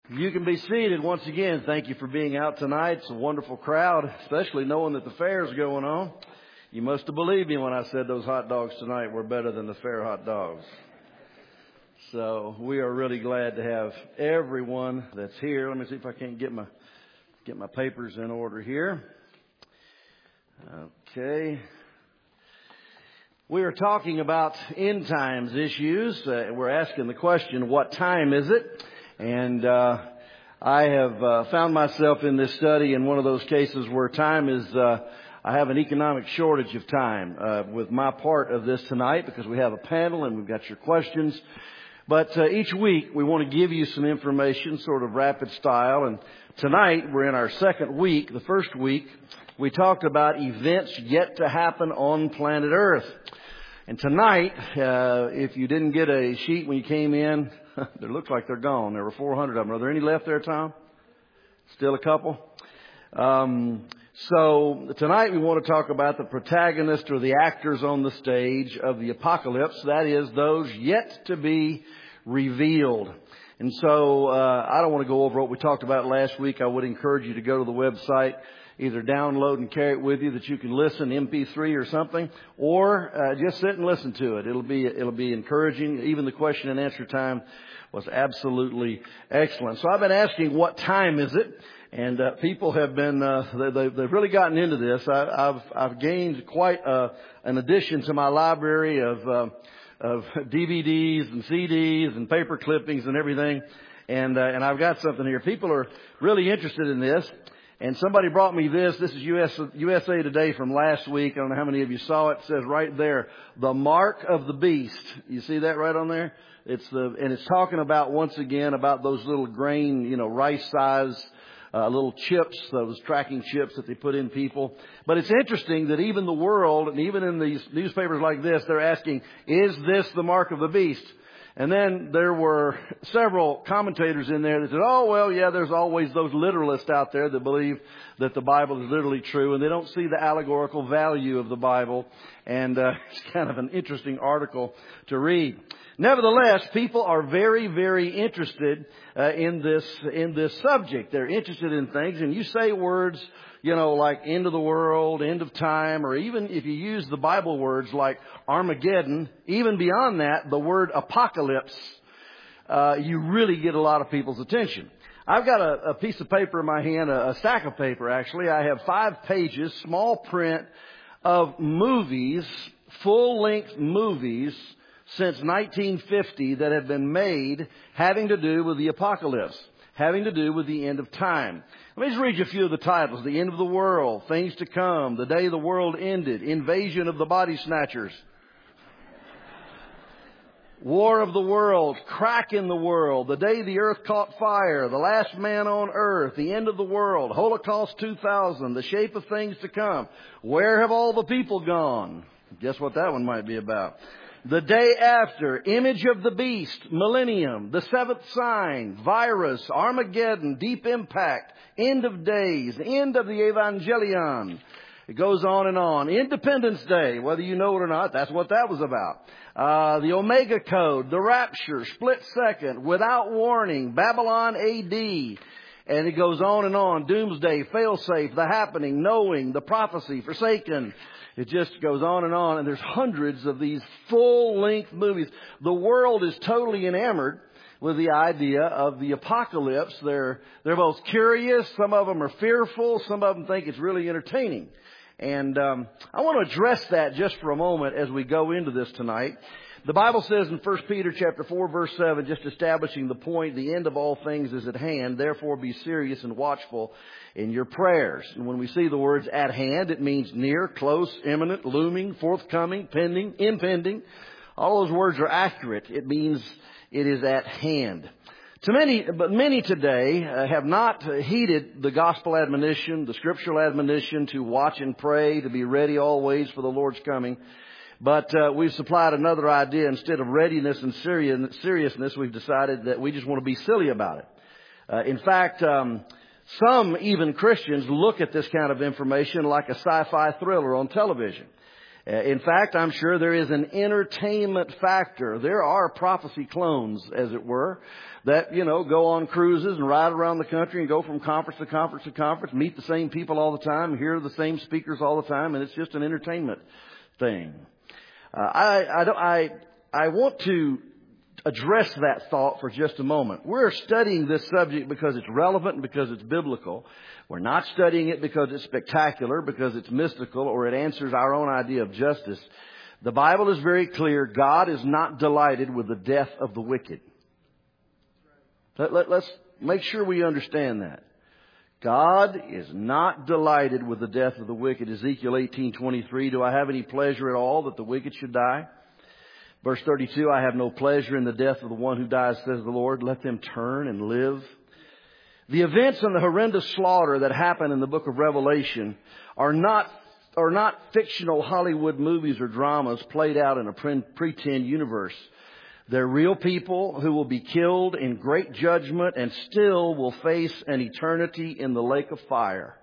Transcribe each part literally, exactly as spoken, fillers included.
You can be seated once again. Thank you for being out tonight. It's a wonderful crowd, especially knowing that the fair is going on. You must have believed me when I said those hot dogs tonight were better than the fair hot dogs. So we are really glad to have everyone that's here. Let me see if I can't get my get my papers in order here. Okay. We are talking about end times issues. Uh, we're asking the question, what time is it? And uh, I have uh, found myself in this study in one of those cases where time is, uh, I have an economic shortage of time uh, with my part of this tonight because we have a panel and we've got your questions. But uh, each week we want to give you some information, sort of rapid style. And tonight we're in our second week. The first week we talked about events yet to happen on planet Earth. And tonight, uh, if you didn't get a sheet when you came in, it looks like they're gone. There were four hundred of them. Are there any left there, Tom? Still a couple? Um, so tonight we want to talk about the protagonist or the actors on the stage of the apocalypse. That is, those yet to be revealed. And so uh, I don't want to go over what we talked about last week. I would encourage you to go to the website, either download and carry it with you that you can listen M P three or something, or uh, just sit and listen to it. It'll be it'll be encouraging. Even the question and answer time was absolutely excellent. So I've been asking, what time is it? And uh, people have been uh, they, they've really gotten into this. I, I've I've gained quite uh, an addition to my library of uh, of D V Ds and C Ds and paper clippings and everything. And uh, and I've got something here. People are really interested in this. And somebody brought me this. This is U S, U S A Today from last week. I don't know how many of you saw it. It says right there, the mark of the beast. You see that right on there? It's the, and it's talking about, once again, about those little grain, you know, rice size, uh, little chips, those tracking chips that they put in people. But it's interesting that even the world, and even in these newspapers like this, they're asking, is this the mark of the beast? And then there were several commentators in there that said, oh, well, yeah, there's always those literalists out there that believe that the Bible is literally true, and they don't see the allegorical value of the Bible. And uh, it's kind of an interesting article to read. Nevertheless, people are very, very interested uh, in this in this subject. They're interested in things, and you say words, you know, like end of the world, end of time, or even if you use the Bible words like Armageddon, even beyond that, the word apocalypse, uh, you really get a lot of people's attention. I've got a, a piece of paper in my hand, a, a stack of paper actually. I have five pages, small print, of movies, full-length movies, since nineteen fifty that have been made having to do with the apocalypse, having to do with the end of time. Let me just read you a few of the titles. The End of the World, Things to Come, The Day the World Ended, Invasion of the Body Snatchers, War of the World, Crack in the World, The Day the Earth Caught Fire, The Last Man on Earth, The End of the World, Holocaust two thousand, The Shape of Things to Come, Where Have All the People Gone? Guess what that one might be about. The Day After, Image of the Beast, Millennium, The Seventh Sign, Virus, Armageddon, Deep Impact, End of Days, End of the Evangelion. It goes on and on. Independence Day, whether you know it or not, that's what that was about. Uh, the Omega Code, The Rapture, Split Second, Without Warning, Babylon A D. And it goes on and on. Doomsday, Failsafe, The Happening, Knowing, The Prophecy, Forsaken. It just goes on and on, and there's hundreds of these full-length movies. The world is totally enamored with the idea of the apocalypse. They're they're both curious. Some of them are fearful. Some of them think it's really entertaining. And um, I want to address that just for a moment as we go into this tonight. The Bible says in First Peter chapter four, verse seven, just establishing the point, the end of all things is at hand. Therefore, be serious and watchful in your prayers. And when we see the words at hand, it means near, close, imminent, looming, forthcoming, pending, impending. All those words are accurate. It means it is at hand. To many, but many today uh, have not heeded the gospel admonition, the scriptural admonition to watch and pray, to be ready always for the Lord's coming. But uh, we've supplied another idea. Instead of readiness and seriousness, we've decided that we just want to be silly about it. Uh, in fact, um, some even Christians look at this kind of information like a sci-fi thriller on television. Uh, in fact, I'm sure there is an entertainment factor. There are prophecy clones, as it were, that, you know, go on cruises and ride around the country and go from conference to conference to conference, meet the same people all the time, hear the same speakers all the time, and it's just an entertainment thing. Uh, I, I, don't, I, I want to address that thought for just a moment. We're studying this subject because it's relevant and because it's biblical. We're not studying it because it's spectacular, because it's mystical, or it answers our own idea of justice. The Bible is very clear. God is not delighted with the death of the wicked. Let, let, let's make sure we understand that. God is not delighted with the death of the wicked. Ezekiel eighteen twenty-three, do I have any pleasure at all that the wicked should die? Verse thirty-two, I have no pleasure in the death of the one who dies, says the Lord. Let them turn and live. The events and the horrendous slaughter that happen in the book of Revelation are not, are not fictional Hollywood movies or dramas played out in a pretend universe. They're real people who will be killed in great judgment and still will face an eternity in the lake of fire.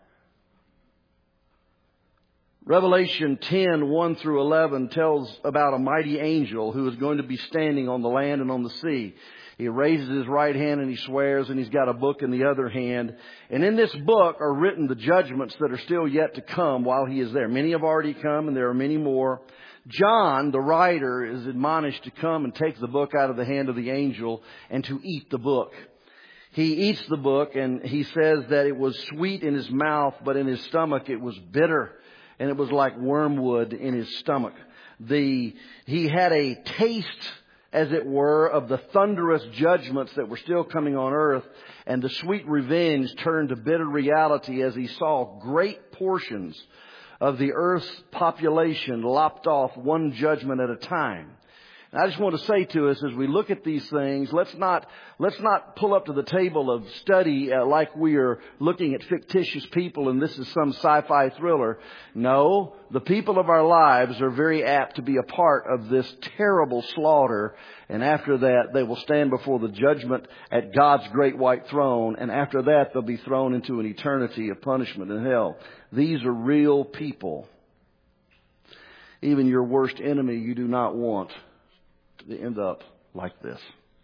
Revelation ten, one through eleven tells about a mighty angel who is going to be standing on the land and on the sea. He raises his right hand and he swears, and he's got a book in the other hand. And in this book are written the judgments that are still yet to come while he is there. Many have already come, and there are many more. John, the writer, is admonished to come and take the book out of the hand of the angel and to eat the book. He eats the book, and he says that it was sweet in his mouth, but in his stomach it was bitter. And it was like wormwood in his stomach. The, he had a taste, as it were, of the thunderous judgments that were still coming on earth. And the sweet revenge turned to bitter reality as he saw great portions of the earth's population lopped off one judgment at a time. And I just want to say to us, as we look at these things, let's not let's not pull up to the table of study uh, like we are looking at fictitious people and this is some sci-fi thriller. No, the people of our lives are very apt to be a part of this terrible slaughter. And after that, they will stand before the judgment at God's great white throne. And after that, they'll be thrown into an eternity of punishment in hell. These are real people. Even your worst enemy you do not want to end up like this.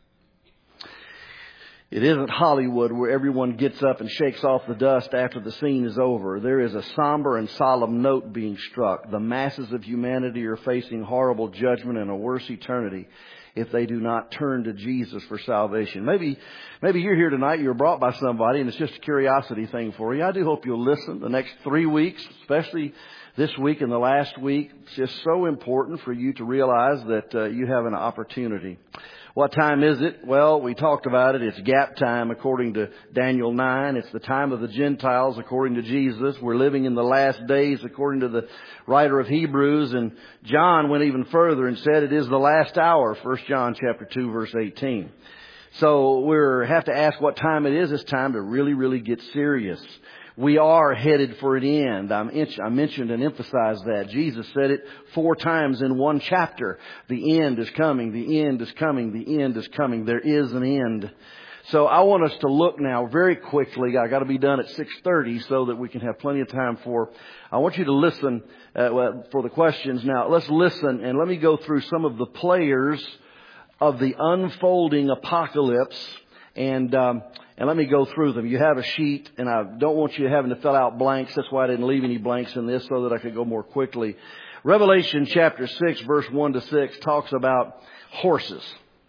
It isn't Hollywood where everyone gets up and shakes off the dust after the scene is over. There is a somber and solemn note being struck. The masses of humanity are facing horrible judgment and a worse eternity if they do not turn to Jesus for salvation. Maybe, maybe you're here tonight, you were brought by somebody, and it's just a curiosity thing for you. I do hope you'll listen the next three weeks, especially this week and the last week. It's just so important for you to realize that uh, you have an opportunity. What time is it? Well, we talked about it. It's gap time according to Daniel nine. It's the time of the Gentiles according to Jesus. We're living in the last days according to the writer of Hebrews. And John went even further and said it is the last hour, First John chapter two, verse eighteen. So we have to ask what time it is. It's time to really, really get serious. We are headed for an end. I'm, I mentioned and emphasized that. Jesus said it four times in one chapter. The end is coming. The end is coming. The end is coming. There is an end. So I want us to look now very quickly. I got to be done at six thirty so that we can have plenty of time for. I want you to listen uh, well, for the questions. Now let's listen and let me go through some of the players of the unfolding apocalypse. And um, and let me go through them. You have a sheet, and I don't want you having to fill out blanks. That's why I didn't leave any blanks in this, so that I could go more quickly. Revelation chapter six, verse one to six, talks about horses.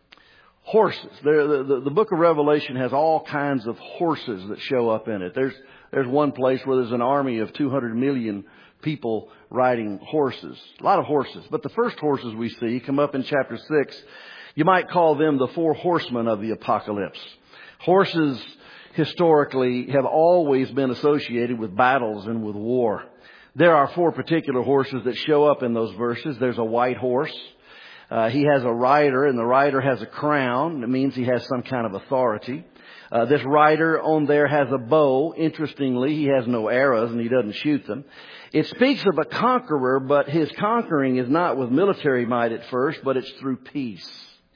Horses. There, the, the, the book of Revelation has all kinds of horses that show up in it. There's there's one place where there's an army of two hundred million people riding horses. A lot of horses. But the first horses we see come up in chapter six. You might call them the four horsemen of the apocalypse. Horses historically have always been associated with battles and with war. There are four particular horses that show up in those verses. There's a white horse. Uh, he has a rider, and the rider has a crown. It means he has some kind of authority. Uh, this rider on there has a bow. Interestingly, he has no arrows and he doesn't shoot them. It speaks of a conqueror, but his conquering is not with military might at first, but it's through peace.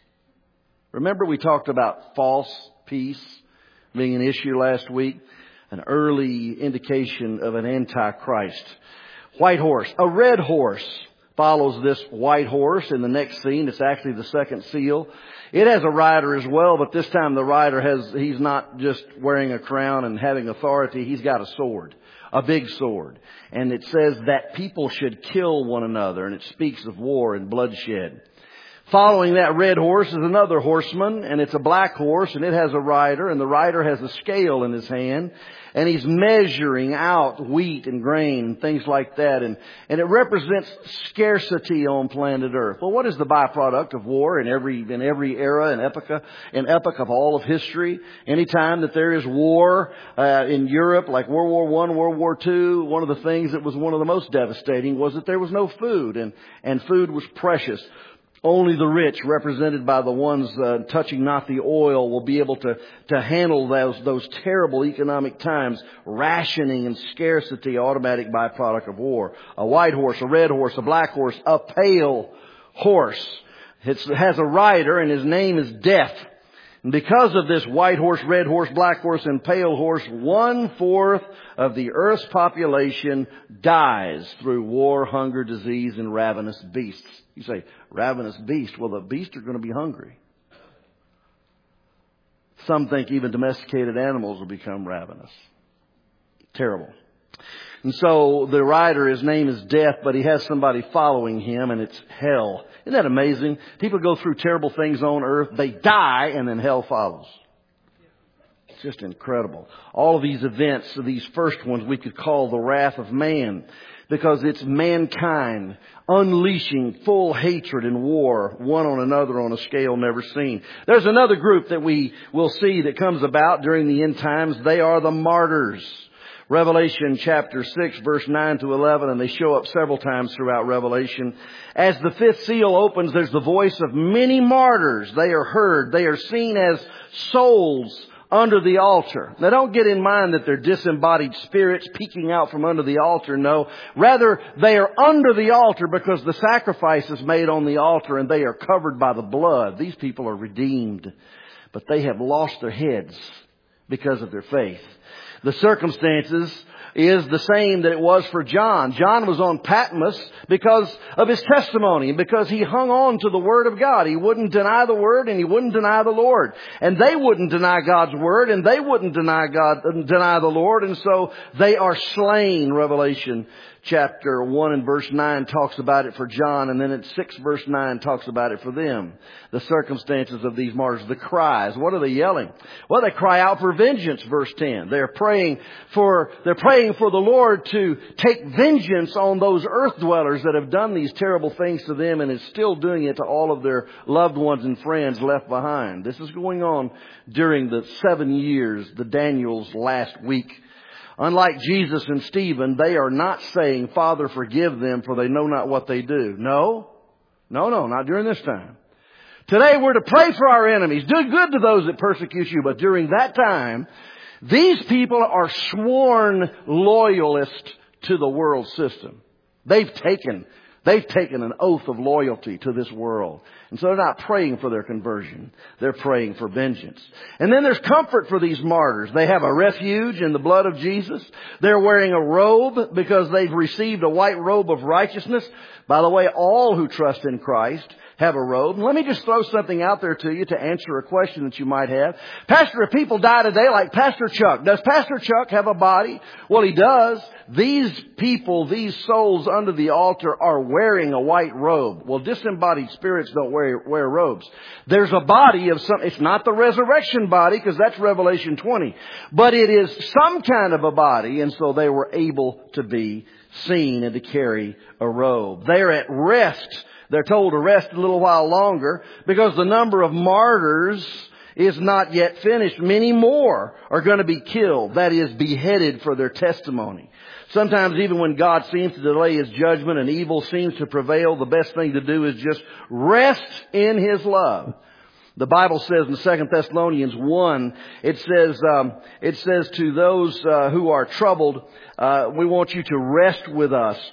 Remember we talked about false peace being an issue last week? An early indication of an antichrist. White horse. A red horse. follows this white horse. In the next scene, it's actually the second seal. It has a rider as well, but this time the rider has, he's not just wearing a crown and having authority. He's got a sword, a big sword. And it says that people should kill one another, and it speaks of war and bloodshed. Following that red horse is another horseman, and it's a black horse, and it has a rider, and the rider has a scale in his hand, and he's measuring out wheat and grain and things like that, and, and it represents scarcity on planet Earth. Well, what is the byproduct of war in every in every era and epoch, an epoch of all of history? Anytime that there is war uh, in Europe, like World War One, World War Two, one of the things that was one of the most devastating was that there was no food, and, and food was precious. Only the rich, represented by the ones uh, touching not the oil, will be able to, to handle those, those terrible economic times. Rationing and scarcity, automatic byproduct of war. A white horse, a red horse, a black horse, a pale horse. It's, it has a rider, and his name is Death. And because of this white horse, red horse, black horse, and pale horse, one-fourth of the earth's population dies through war, hunger, disease, and ravenous beasts. You say, ravenous beast. Well, the beasts are going to be hungry. Some think even domesticated animals will become ravenous. Terrible. And so the rider, his name is Death, but he has somebody following him, and it's hell. Isn't that amazing? People go through terrible things on earth, they die, and then hell follows. It's just incredible. All of these events, these first ones, we could call the wrath of man, because it's mankind unleashing full hatred and war, one on another on a scale never seen. There's another group that we will see that comes about during the end times. They are the martyrs. Revelation chapter six, verse nine to eleven, and they show up several times throughout Revelation. As the fifth seal opens, there's the voice of many martyrs. They are heard. They are seen as souls under the altar. Now, don't get in mind that they're disembodied spirits peeking out from under the altar. No. Rather, they are under the altar because the sacrifice is made on the altar and they are covered by the blood. These people are redeemed, but they have lost their heads because of their faith. The circumstances is the same that it was for John. John was on Patmos because of his testimony and because he hung on to the Word of God. He wouldn't deny the Word and he wouldn't deny the Lord. And they wouldn't deny God's Word and they wouldn't deny God, deny the Lord. And so they are slain. Revelation chapter one and verse nine talks about it for John, and then at six verse nine talks about it for them. The circumstances of these martyrs, the cries. What are they yelling? Well, they cry out for vengeance, verse ten. They're praying for, they're praying for the Lord to take vengeance on those earth dwellers that have done these terrible things to them and is still doing it to all of their loved ones and friends left behind. This is going on during the seven years, the Daniel's last week. Unlike Jesus and Stephen, they are not saying, Father, forgive them, for they know not what they do. No, no, no, not during this time. Today we're to pray for our enemies. Do good to those that persecute you. But during that time, these people are sworn loyalists to the world system. They've taken They've taken an oath of loyalty to this world. And so they're not praying for their conversion. They're praying for vengeance. And then there's comfort for these martyrs. They have a refuge in the blood of Jesus. They're wearing a robe because they've received a white robe of righteousness. By the way, all who trust in Christ have a robe. And let me just throw something out there to you to answer a question that you might have. Pastor, if people die today like Pastor Chuck, does Pastor Chuck have a body? Well, he does. These people, these souls under the altar are wearing a white robe. Well, disembodied spirits don't wear, wear robes. There's a body of some, it's not the resurrection body because that's Revelation twenty, but it is some kind of a body, and so they were able to be seen and to carry a robe. They're at rest. They're told to rest a little while longer because the number of martyrs is not yet finished. Many more are going to be killed, that is, beheaded for their testimony. Sometimes even when God seems to delay His judgment and evil seems to prevail, the best thing to do is just rest in His love. The Bible says in Second Thessalonians one, it says, um, it says to those uh, who are troubled, uh, we want you to rest with us.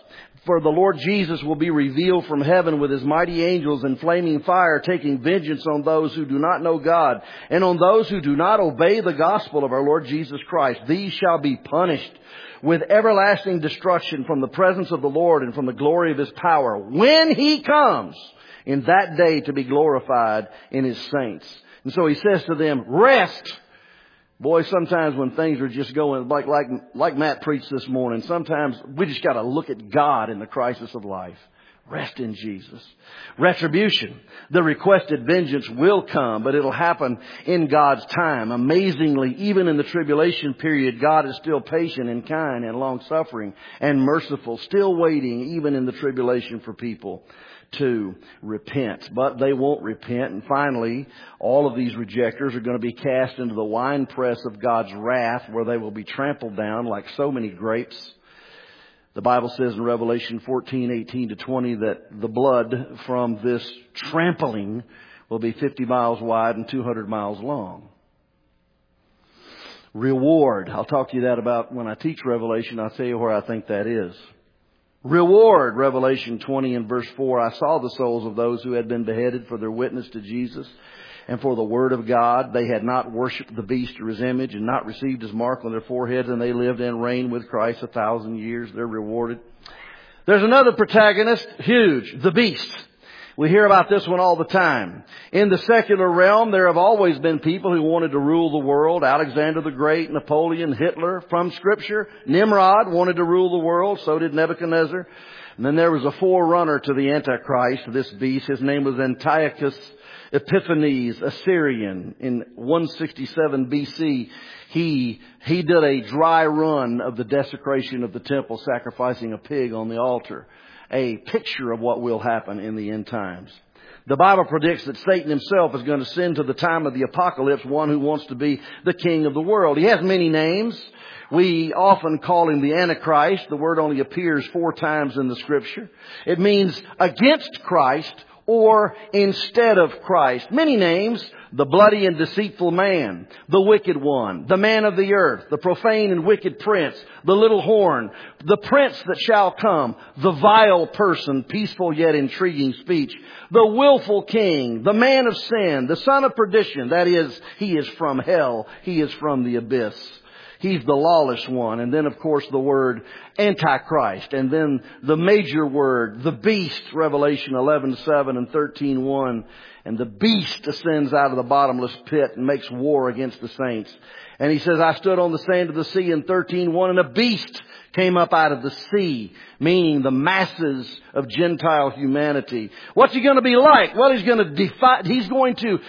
For the Lord Jesus will be revealed from heaven with His mighty angels in flaming fire, taking vengeance on those who do not know God and on those who do not obey the gospel of our Lord Jesus Christ. These shall be punished with everlasting destruction from the presence of the Lord and from the glory of His power when He comes in that day to be glorified in His saints. And so He says to them, rest. Boy, sometimes when things are just going like, like, like Matt preached this morning, sometimes we just got to look at God in the crisis of life. Rest in Jesus. Retribution. The requested vengeance will come, but it'll happen in God's time. Amazingly, even in the tribulation period, God is still patient and kind and long-suffering and merciful, still waiting even in the tribulation for people to repent. But they won't repent. And finally, all of these rejectors are going to be cast into the winepress of God's wrath, where they will be trampled down like so many grapes. The Bible says in Revelation fourteen, eighteen to twenty that the blood from this trampling will be fifty miles wide and two hundred miles long. Reward. I'll talk to you that about when I teach Revelation. I'll tell you where I think that is. Reward. Revelation twenty and verse four. I saw the souls of those who had been beheaded for their witness to Jesus and for the word of God. They had not worshipped the beast or his image and not received his mark on their foreheads, and they lived and reigned with Christ a thousand years. They're rewarded. There's another protagonist, huge, the beast. We hear about this one all the time. In the secular realm, there have always been people who wanted to rule the world. Alexander the Great, Napoleon, Hitler. From Scripture, Nimrod wanted to rule the world. So did Nebuchadnezzar. And then there was a forerunner to the Antichrist, this beast. His name was Antiochus Epiphanes, Assyrian. In one sixty-seven B C, he, he did a dry run of the desecration of the temple, sacrificing a pig on the altar. A picture of what will happen in the end times. The Bible predicts that Satan himself is going to send to the time of the apocalypse one who wants to be the king of the world. He has many names. We often call him the Antichrist. The word only appears four times in the Scripture. It means against Christ or instead of Christ. Many names. The bloody and deceitful man, the wicked one, the man of the earth, the profane and wicked prince, the little horn, the prince that shall come, the vile person, peaceful yet intriguing speech, the willful king, the man of sin, the son of perdition. That is, he is from hell. He is from the abyss. He's the lawless one. And then, of course, the word Antichrist. And then the major word, the beast, Revelation eleven seven and thirteen one. And the beast ascends out of the bottomless pit and makes war against the saints. And he says, I stood on the sand of the sea in thirteen one, and a beast came up out of the sea, meaning the masses of Gentile humanity. What's he going to be like? Well, he's going to defy, he's going to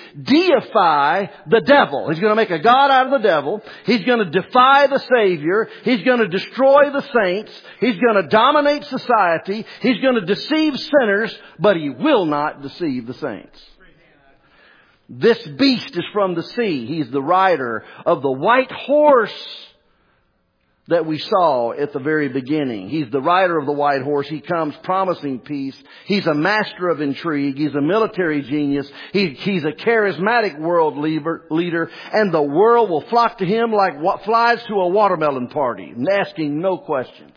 deify the devil. He's going to make a god out of the devil. He's going to defy the Savior. He's going to destroy the saints. He's going to dominate society. He's going to deceive sinners, but he will not deceive the saints. This beast is from the sea. He's the rider of the white horse that we saw at the very beginning. He's the rider of the white horse. He comes promising peace. He's a master of intrigue. He's a military genius. He, he's a charismatic world leader, leader. And the world will flock to him like what flies to a watermelon party, asking no questions.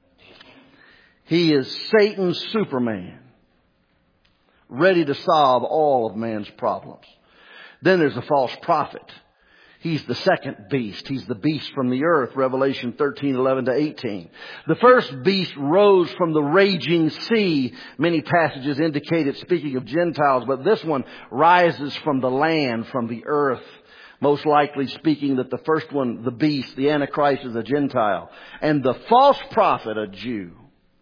He is Satan's Superman, ready to solve all of man's problems. Then there's a false prophet. He's the second beast. He's the beast from the earth, Revelation thirteen eleven to eighteen. The first beast rose from the raging sea. Many passages indicate it, speaking of Gentiles, but this one rises from the land, from the earth. Most likely speaking that the first one, the beast, the Antichrist, is a Gentile. And the false prophet, a Jew.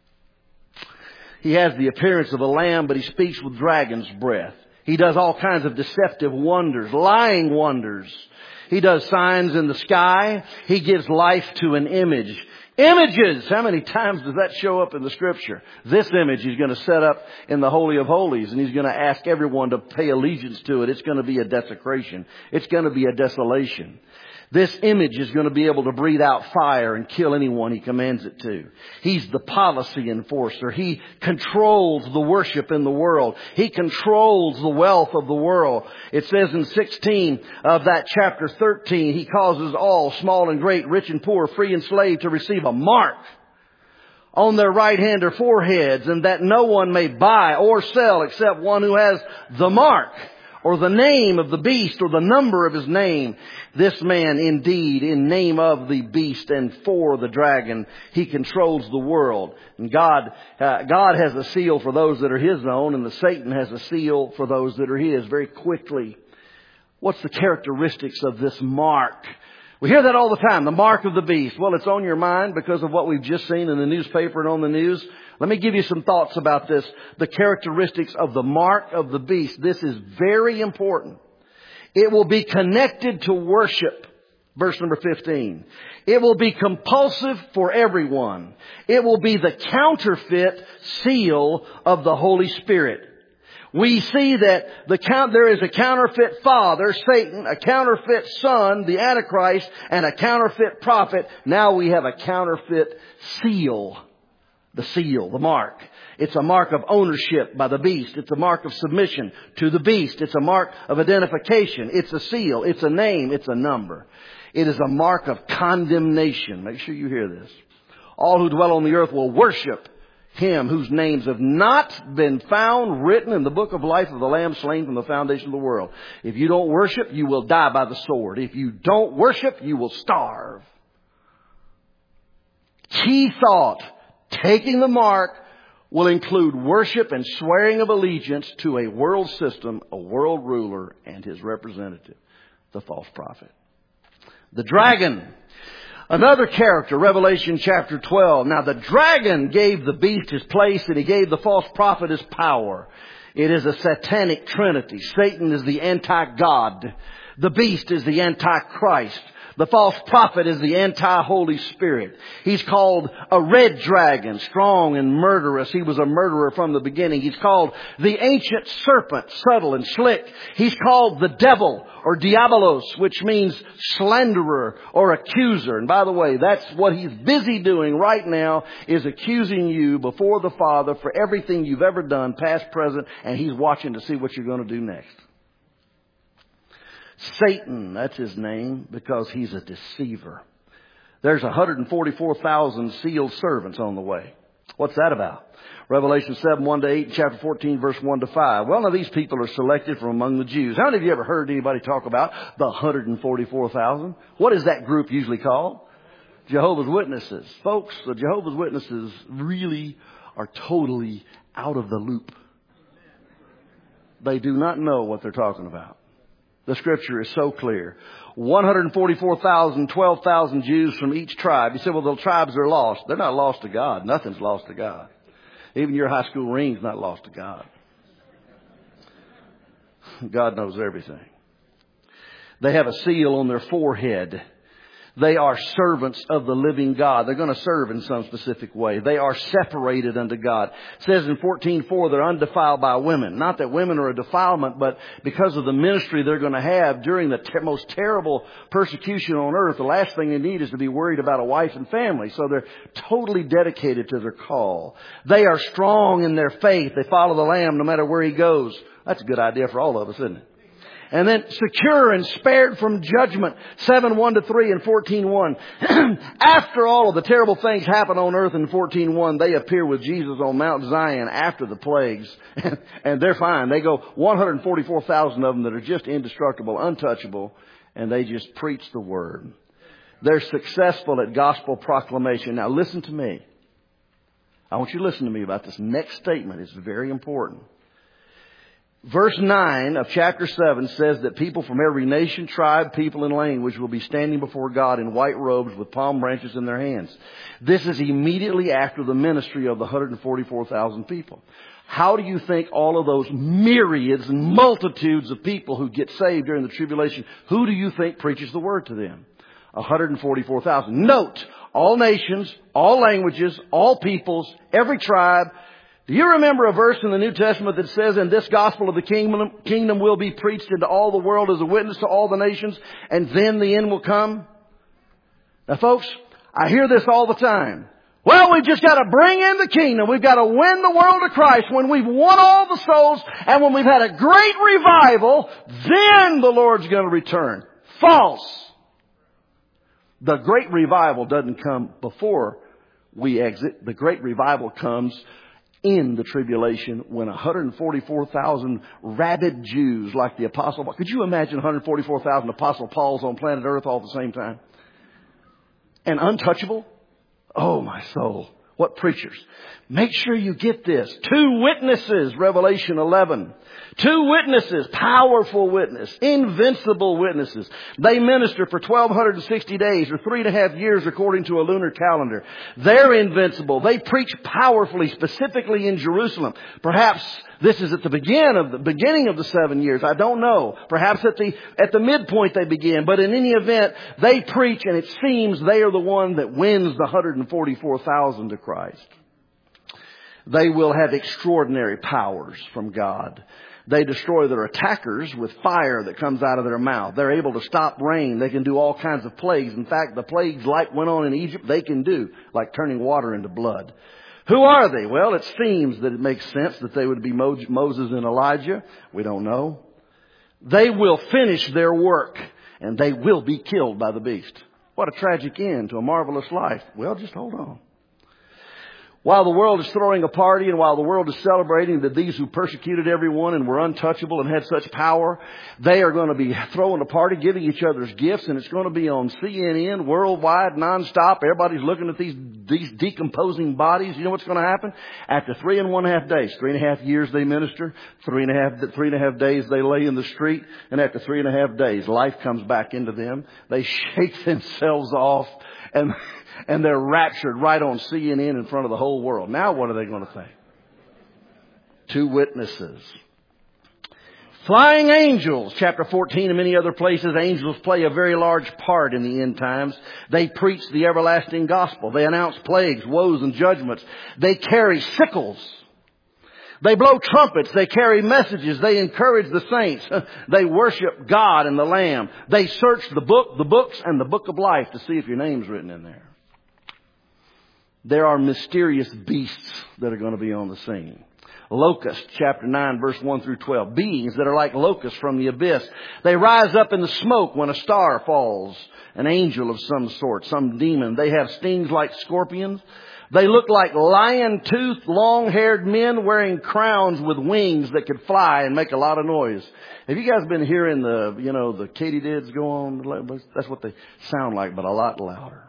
He has the appearance of a lamb, but he speaks with dragon's breath. He does all kinds of deceptive wonders, lying wonders. He does signs in the sky. He gives life to an image. Images! How many times does that show up in the Scripture? This image he's going to set up in the Holy of Holies, and he's going to ask everyone to pay allegiance to it. It's going to be a desecration. It's going to be a desolation. This image is going to be able to breathe out fire and kill anyone he commands it to. He's the policy enforcer. He controls the worship in the world. He controls the wealth of the world. It says in sixteen of that chapter thirteen, he causes all, small and great, rich and poor, free and slave, to receive a mark. on their right hand or foreheads, and that no one may buy or sell except one who has the mark or the name of the beast or the number of his name. This man indeed, in name of the beast and for the dragon, he controls the world. And God, uh, God has a seal for those that are his own, and the Satan has a seal for those that are his. Very quickly, what's the characteristics of this mark? We hear that all the time, the mark of the beast. Well, it's on your mind because of what we've just seen in the newspaper and on the news. Let me give you some thoughts about this. The characteristics of the mark of the beast. This is very important. It will be connected to worship. Verse number fifteen. It will be compulsive for everyone. It will be the counterfeit seal of the Holy Spirit. We see that the count, there is a counterfeit father, Satan, a counterfeit son, the Antichrist, and a counterfeit prophet. Now we have a counterfeit seal. The seal, the mark. It's a mark of ownership by the beast. It's a mark of submission to the beast. It's a mark of identification. It's a seal. It's a name. It's a number. It is a mark of condemnation. Make sure you hear this. All who dwell on the earth will worship him whose names have not been found written in the book of life of the Lamb slain from the foundation of the world. If you don't worship, you will die by the sword. If you don't worship, you will starve. Key thought. Taking the mark will include worship and swearing of allegiance to a world system, a world ruler, and his representative, the false prophet. The dragon. Another character, Revelation chapter twelve. Now the dragon gave the beast his place and he gave the false prophet his power. It is a satanic trinity. Satan is the anti-God. The beast is the anti-Christ. The false prophet is the anti-Holy Spirit. He's called a red dragon, strong and murderous. He was a murderer from the beginning. He's called the ancient serpent, subtle and slick. He's called the devil or diabolos, which means slanderer or accuser. And by the way, that's what he's busy doing right now, is accusing you before the Father for everything you've ever done, past, present, and he's watching to see what you're going to do next. Satan, that's his name, because he's a deceiver. There's one hundred forty-four thousand sealed servants on the way. What's that about? Revelation seven, one to eight, chapter fourteen, verse one to five. Well, now these people are selected from among the Jews. How many of you ever heard anybody talk about the one hundred forty-four thousand? What is that group usually called? Jehovah's Witnesses. Folks, the Jehovah's Witnesses really are totally out of the loop. They do not know what they're talking about. The scripture is so clear. one hundred forty-four thousand, twelve thousand Jews from each tribe. You say, well, the tribes are lost. They're not lost to God. Nothing's lost to God. Even your high school ring's not lost to God. God knows everything. They have a seal on their forehead. They are servants of the living God. They're going to serve in some specific way. They are separated unto God. It says in fourteen four, they're undefiled by women. Not that women are a defilement, but because of the ministry they're going to have during the ter- most terrible persecution on earth, the last thing they need is to be worried about a wife and family. So they're totally dedicated to their call. They are strong in their faith. They follow the Lamb no matter where he goes. That's a good idea for all of us, isn't it? And then secure and spared from judgment. seven, one to three and fourteen, one. After all of the terrible things happen on earth in fourteen, one, they appear with Jesus on Mount Zion after the plagues. And they're fine. They go one hundred forty-four thousand of them that are just indestructible, untouchable. And they just preach the word. They're successful at gospel proclamation. Now listen to me. I want you to listen to me about this next statement. It's very important. Verse nine of chapter seven says that people from every nation, tribe, people, and language will be standing before God in white robes with palm branches in their hands. This is immediately after the ministry of the one hundred forty-four thousand people. How do you think all of those myriads and multitudes of people who get saved during the tribulation, who do you think preaches the word to them? one hundred forty-four thousand. Note, all nations, all languages, all peoples, every tribe. Do you remember a verse in the New Testament that says, and this gospel of the kingdom, kingdom will be preached into all the world as a witness to all the nations, and then the end will come? Now, folks, I hear this all the time. Well, we've just got to bring in the kingdom. We've got to win the world to Christ. When we've won all the souls and when we've had a great revival, then the Lord's going to return. False. The great revival doesn't come before we exit. The great revival comes in the tribulation when one hundred forty-four thousand rabid Jews like the Apostle Paul. Could you imagine one hundred forty-four thousand Apostle Pauls on planet Earth all at the same time? And untouchable? Oh, my soul. What preachers. Make sure you get this. Two witnesses, Revelation eleven. Two witnesses, powerful witness, invincible witnesses. They minister for twelve sixty days or three and a half years according to a lunar calendar. They're invincible. They preach powerfully, specifically in Jerusalem. Perhaps this is at the beginning of the beginning of the seven years. I don't know. Perhaps at the at the midpoint they begin. But in any event, they preach, and it seems they are the one that wins the one hundred forty-four thousand to Christ. They will have extraordinary powers from God. They destroy their attackers with fire that comes out of their mouth. They're able to stop rain. They can do all kinds of plagues. In fact, the plagues like went on in Egypt, they can do, like turning water into blood. Who are they? Well, it seems that it makes sense that they would be Moses and Elijah. We don't know. They will finish their work, and they will be killed by the beast. What a tragic end to a marvelous life. Well, just hold on. While the world is throwing a party and while the world is celebrating that these who persecuted everyone and were untouchable and had such power, they are going to be throwing a party, giving each other's gifts, and it's going to be on C N N worldwide, nonstop. Everybody's looking at these these decomposing bodies. You know what's going to happen? After three and one half days, three and a half years they minister, three and a half three and a half days they lay in the street, and after three and a half days, life comes back into them. They shake themselves off, and And they're raptured right on C N N in front of the whole world. Now what are they going to think? Two witnesses. Flying angels, chapter fourteen and many other places, angels play a very large part in the end times. They preach the everlasting gospel. They announce plagues, woes, and judgments. They carry sickles. They blow trumpets. They carry messages. They encourage the saints. They worship God and the Lamb. They search the book, the books, and the book of life to see if your name's written in there. There are mysterious beasts that are going to be on the scene. Locusts, chapter nine, verse one through twelve. Beings that are like locusts from the abyss. They rise up in the smoke when a star falls. An angel of some sort, some demon. They have stings like scorpions. They look like lion-toothed, long-haired men wearing crowns with wings that could fly and make a lot of noise. Have you guys been hearing the, you know, the katydids go on? That's what they sound like, but a lot louder.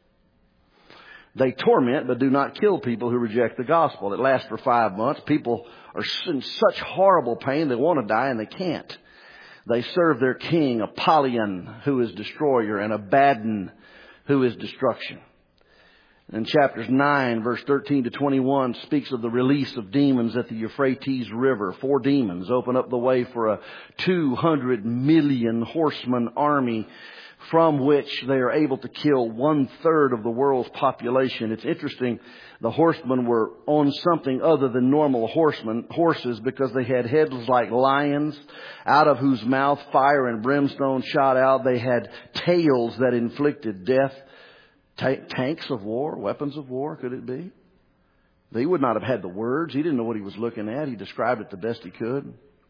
They torment but do not kill people who reject the gospel. It lasts for five months. People are in such horrible pain they want to die and they can't. They serve their king, Apollyon, who is destroyer, and Abaddon, who is destruction. And chapters nine, verse thirteen to twenty-one speaks of the release of demons at the Euphrates River. Four demons open up the way for a two hundred million horseman army, from which they are able to kill one third of the world's population. It's interesting. The horsemen were on something other than normal horsemen, horses, because they had heads like lions, out of whose mouth fire and brimstone shot out. They had tails that inflicted death. Ta- tanks of war, weapons of war, could it be? He would not have had the words. He didn't know what he was looking at. He described it the best he could.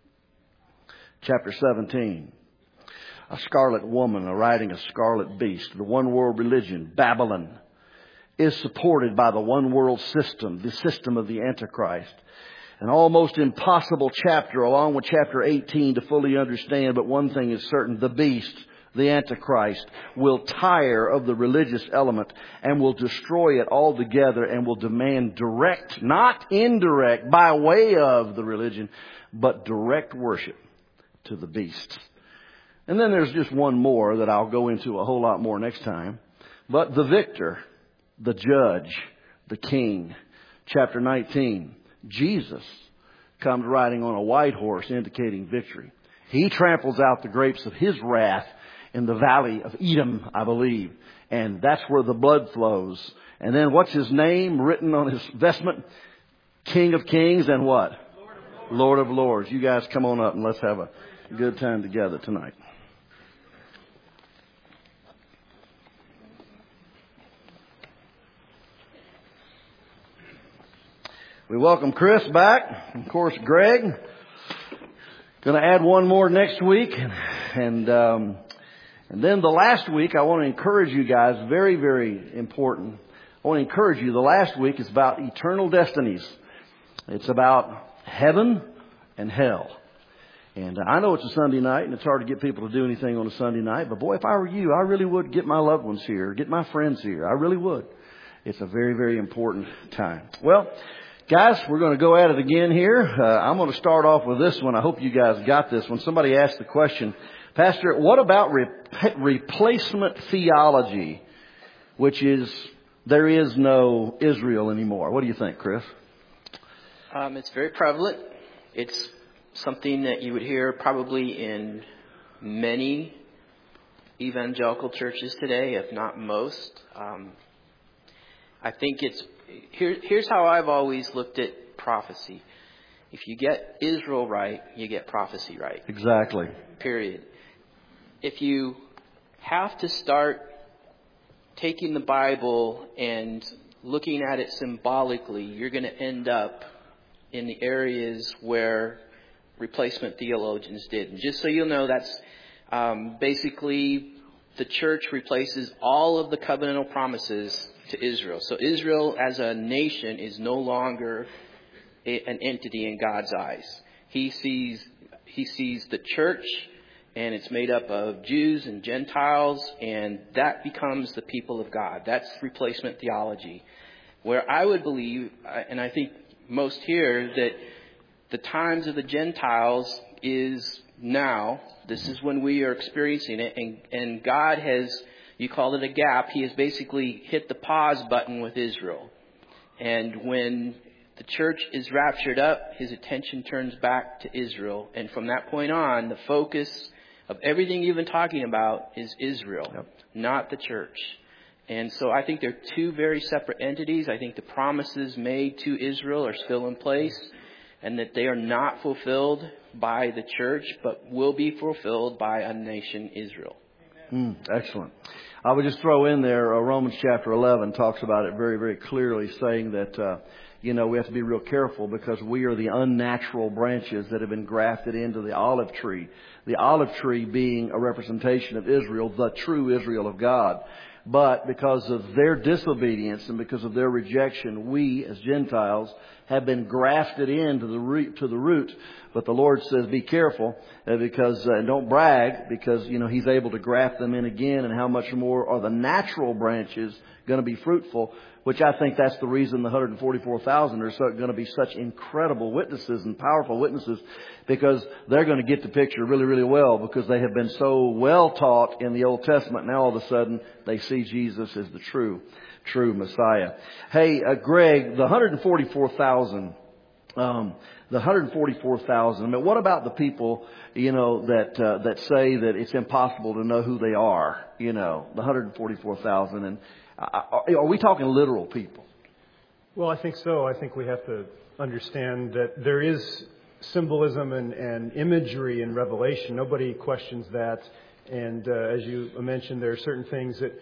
Chapter seventeen. A scarlet woman riding a scarlet beast. The one world religion, Babylon, is supported by the one world system, the system of the Antichrist. An almost impossible chapter along with chapter eighteen to fully understand, but one thing is certain. The beast, the Antichrist, will tire of the religious element and will destroy it altogether and will demand direct, not indirect, by way of the religion, but direct worship to the beast. And then there's just one more that I'll go into a whole lot more next time. But the victor, the judge, the king, chapter nineteen, Jesus comes riding on a white horse indicating victory. He tramples out the grapes of his wrath in the valley of Edom, I believe. And that's where the blood flows. And then what's his name written on his vestment? King of Kings and what? Lord of Lords. Lord of Lords. You guys come on up and let's have a good time together tonight. We welcome Chris back. Of course, Greg. Going to add one more next week. And um, and then the last week, I want to encourage you guys, very, very important. I I want to encourage you. The last week is about eternal destinies. It's about heaven and hell. And I know it's a Sunday night, and it's hard to get people to do anything on a Sunday night. But boy, if I were you, I really would get my loved ones here, get my friends here. I really would. It's a very, very important time. Well, guys, we're going to go at it again here. Uh, I'm going to start off with this one. I hope you guys got this one. Somebody asked the question, Pastor, what about re- replacement theology, which is there is no Israel anymore? What do you think, Chris? Um, it's very prevalent. It's something that you would hear probably in many evangelical churches today, if not most. Um, I think it's here, here's how I've always looked at prophecy. If you get Israel right, you get prophecy right. Exactly. Period. If you have to start taking the Bible and looking at it symbolically, you're going to end up in the areas where replacement theologians did. And just so you'll know, that's um, basically the church replaces all of the covenantal promises to Israel. So Israel as a nation is no longer a, an entity in God's eyes. He sees he sees the church, and it's made up of Jews and Gentiles, and that becomes the people of God. That's replacement theology. Where I would believe, and I think most here, that the times of the Gentiles is now. This is when we are experiencing it. And, and God has, you call it a gap. He has basically hit the pause button with Israel. And when the church is raptured up, his attention turns back to Israel. And from that point on, the focus of everything you've been talking about is Israel, yep. Not the church. And so I think they're two very separate entities. I think the promises made to Israel are still in place, and that they are not fulfilled by the church, but will be fulfilled by a nation, Israel. Mm, excellent. I would just throw in there, uh, Romans chapter eleven talks about it very, very clearly, saying that, uh, you know, we have to be real careful because we are the unnatural branches that have been grafted into the olive tree. The olive tree being a representation of Israel, the true Israel of God. But because of their disobedience and because of their rejection, we as Gentiles have been grafted into the root, to the root. But the Lord says, be careful uh, because, uh, and don't brag, because, you know, He's able to graft them in again. And how much more are the natural branches going to be fruitful? Which I think that's the reason the one hundred forty-four thousand are so, going to be such incredible witnesses and powerful witnesses, because they're going to get the picture really, really well, because they have been so well taught in the Old Testament. Now all of a sudden they see Jesus as the true, true Messiah. Hey, uh, Greg, the one hundred forty-four thousand, um, the one hundred forty-four thousand. I mean, what about the people, you know, that uh, that say that it's impossible to know who they are? You know, the one hundred forty-four thousand, and are we talking literal people? Well, I think so. I think we have to understand that there is symbolism and, and imagery in Revelation. Nobody questions that. And uh, as you mentioned, there are certain things that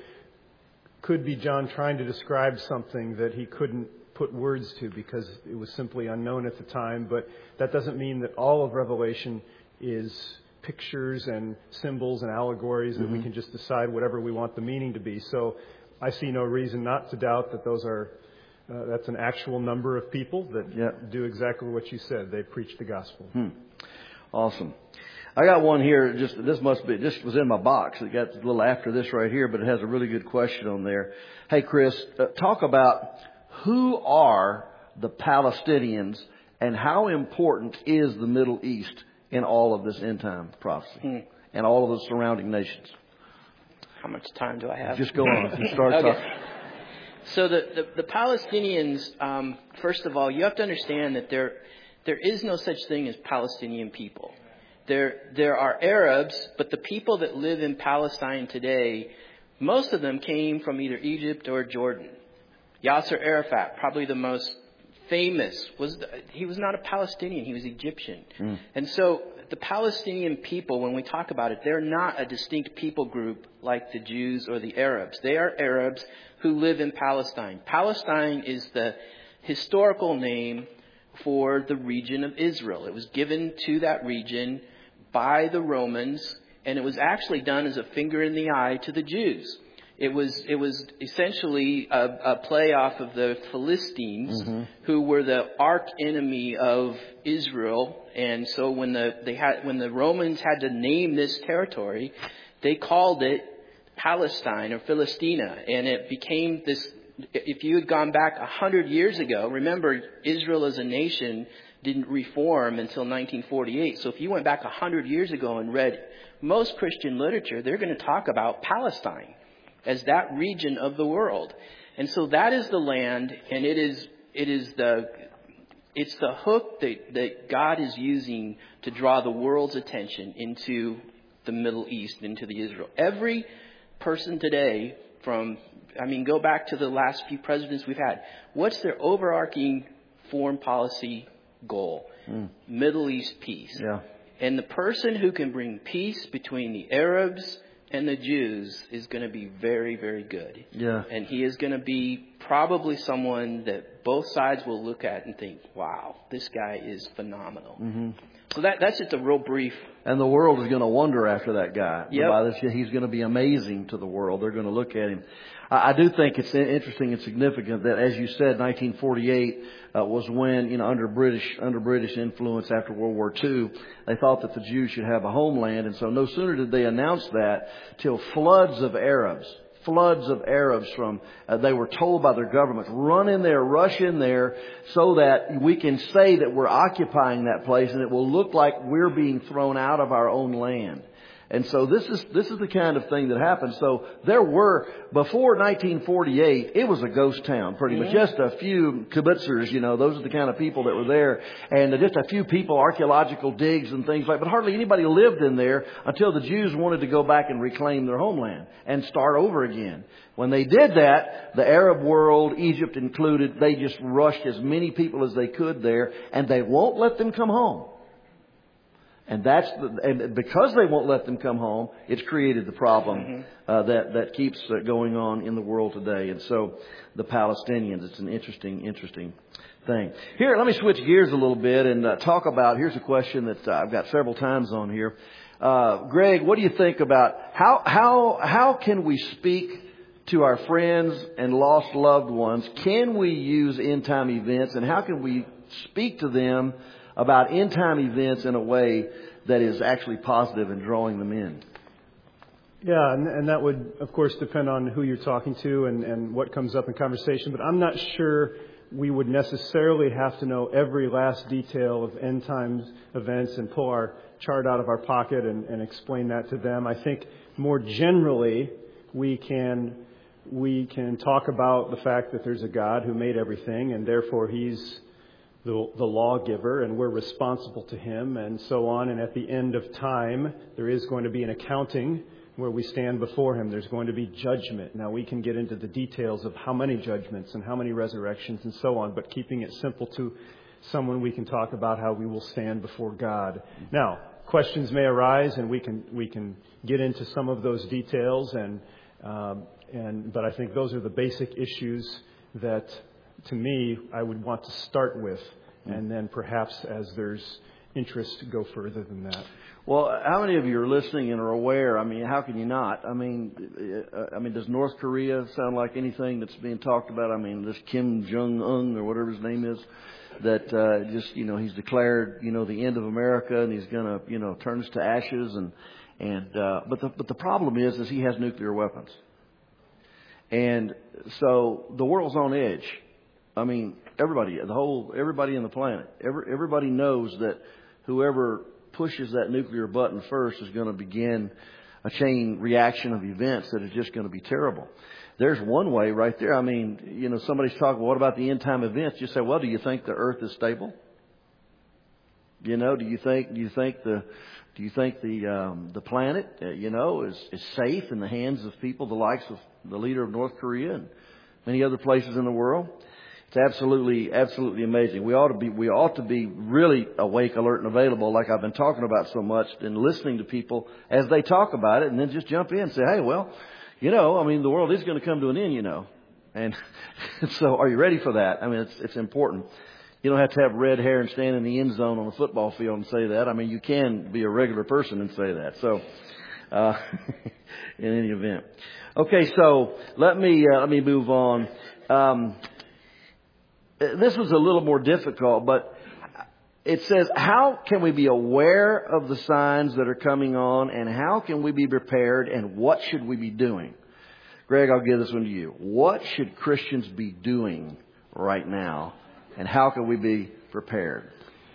could be John trying to describe something that he couldn't put words to because it was simply unknown at the time. But that doesn't mean that all of Revelation is pictures and symbols and allegories that mm-hmm. we can just decide whatever we want the meaning to be. So I see no reason not to doubt that those are, uh, that's an actual number of people that yeah. do exactly what you said. They preach the gospel. Hmm. Awesome. I got one here. Just this must be, this was in my box. It got a little after this right here, but it has a really good question on there. Hey, Chris, uh, talk about who are the Palestinians and how important is the Middle East in all of this end time prophecy hmm. and all of the surrounding nations? How much time do I have? Just go on. Just start okay. talking. So the, the, the Palestinians, um, first of all, you have to understand that there there is no such thing as Palestinian people. There there are Arabs, but the people that live in Palestine today, most of them came from either Egypt or Jordan. Yasser Arafat, probably the most famous, was he was not a Palestinian, he was Egyptian. Mm. And so the Palestinian people, when we talk about it, they're not a distinct people group like the Jews or the Arabs. They are Arabs who live in Palestine. Palestine is the historical name for the region of Israel. It was given to that region by the Romans, and it was actually done as a finger in the eye to the Jews. It was it was essentially a, a play off of the Philistines, mm-hmm. who were the arch enemy of Israel. And so when the they had when the Romans had to name this territory, they called it Palestine or Philistina, and it became this. If you had gone back a hundred years ago, remember Israel as a nation didn't reform until nineteen forty-eight. So if you went back a hundred years ago and read most Christian literature, they're going to talk about Palestine as that region of the world. And so that is the land, and it is it is the it's the hook that, that God is using to draw the world's attention into the Middle East, into the Israel. Every person today from, I mean, go back to the last few presidents we've had. What's their overarching foreign policy goal? Mm. Middle East peace. Yeah. And the person who can bring peace between the Arabs and the Jews is going to be very, very good. Yeah. And he is going to be probably someone that both sides will look at and think, wow, this guy is phenomenal. Mm-hmm. So that that's just a real brief. And the world is going to wonder after that guy. Yep. By this, he's going to be amazing to the world. They're going to look at him. I, I do think it's interesting and significant that, as you said, nineteen forty-eight uh, was when, you know, under British under British influence after World War Two, they thought that the Jews should have a homeland. And so no sooner did they announce that till floods of Arabs. Floods of Arabs from, uh, they were told by their governments, run in there, rush in there so that we can say that we're occupying that place and it will look like we're being thrown out of our own land. And so this is, this is the kind of thing that happened. So there were, before nineteen forty-eight, it was a ghost town, pretty much. Just a few kibbutzers, you know, those are the kind of people that were there. And just a few people, archaeological digs and things like, but hardly anybody lived in there until the Jews wanted to go back and reclaim their homeland and start over again. When they did that, the Arab world, Egypt included, they just rushed as many people as they could there, and they won't let them come home. And that's the, and because they won't let them come home, it's created the problem mm-hmm. uh, that that keeps uh, going on in the world today. And so, the Palestinians, it's an interesting, interesting thing. Here, let me switch gears a little bit and uh, talk about. Here's a question that uh, I've got several times on here. Uh, Greg, what do you think about how how how can we speak to our friends and lost loved ones? Can we use end time events, and how can we speak to them about end time events in a way that is actually positive and drawing them in? Yeah, and, and that would, of course, depend on who you're talking to and, and what comes up in conversation. But I'm not sure we would necessarily have to know every last detail of end times events and pull our chart out of our pocket and, and explain that to them. I think more generally we can we can talk about the fact that there's a God who made everything, and therefore He's The, the lawgiver, and we're responsible to Him, and so on. And at the end of time, there is going to be an accounting where we stand before Him. There's going to be judgment. Now, we can get into the details of how many judgments and how many resurrections and so on, but keeping it simple to someone, we can talk about how we will stand before God. Now, questions may arise, and we can we can get into some of those details, and um, and but I think those are the basic issues that, to me, I would want to start with, and then perhaps as there's interest, go further than that. Well, how many of you are listening and are aware? I mean, how can you not? I mean, I mean, does North Korea sound like anything that's being talked about? I mean, this Kim Jong-un or whatever his name is, that uh, just, you know, he's declared, you know, the end of America, and he's going to, you know, turn us to ashes. And and uh, but the but the problem is, is he has nuclear weapons, and so the world's on edge. I mean, everybody, the whole, everybody in the planet, every, everybody knows that whoever pushes that nuclear button first is going to begin a chain reaction of events that is just going to be terrible. There's one way right there. I mean, you know, somebody's talking, well, what about the end time events? You say, well, do you think the earth is stable? You know, do you think, do you think the, do you think the, um, the planet, uh, you know, is, is safe in the hands of people, the likes of the leader of North Korea and many other places in the world? It's absolutely, absolutely amazing. We ought to be, we ought to be really awake, alert, and available, like I've been talking about so much, and listening to people as they talk about it, and then just jump in and say, hey, well, you know, I mean, the world is going to come to an end, you know. And so, are you ready for that? I mean, it's it's important. You don't have to have red hair and stand in the end zone on the football field and say that. I mean, you can be a regular person and say that. So, Uh, in any event. Okay, so let me, uh, let me move on. Um, this was a little more difficult, but it says, how can we be aware of the signs that are coming on, and how can we be prepared, and what should we be doing? Greg, I'll give this one to you. What should Christians be doing right now, and how can we be prepared?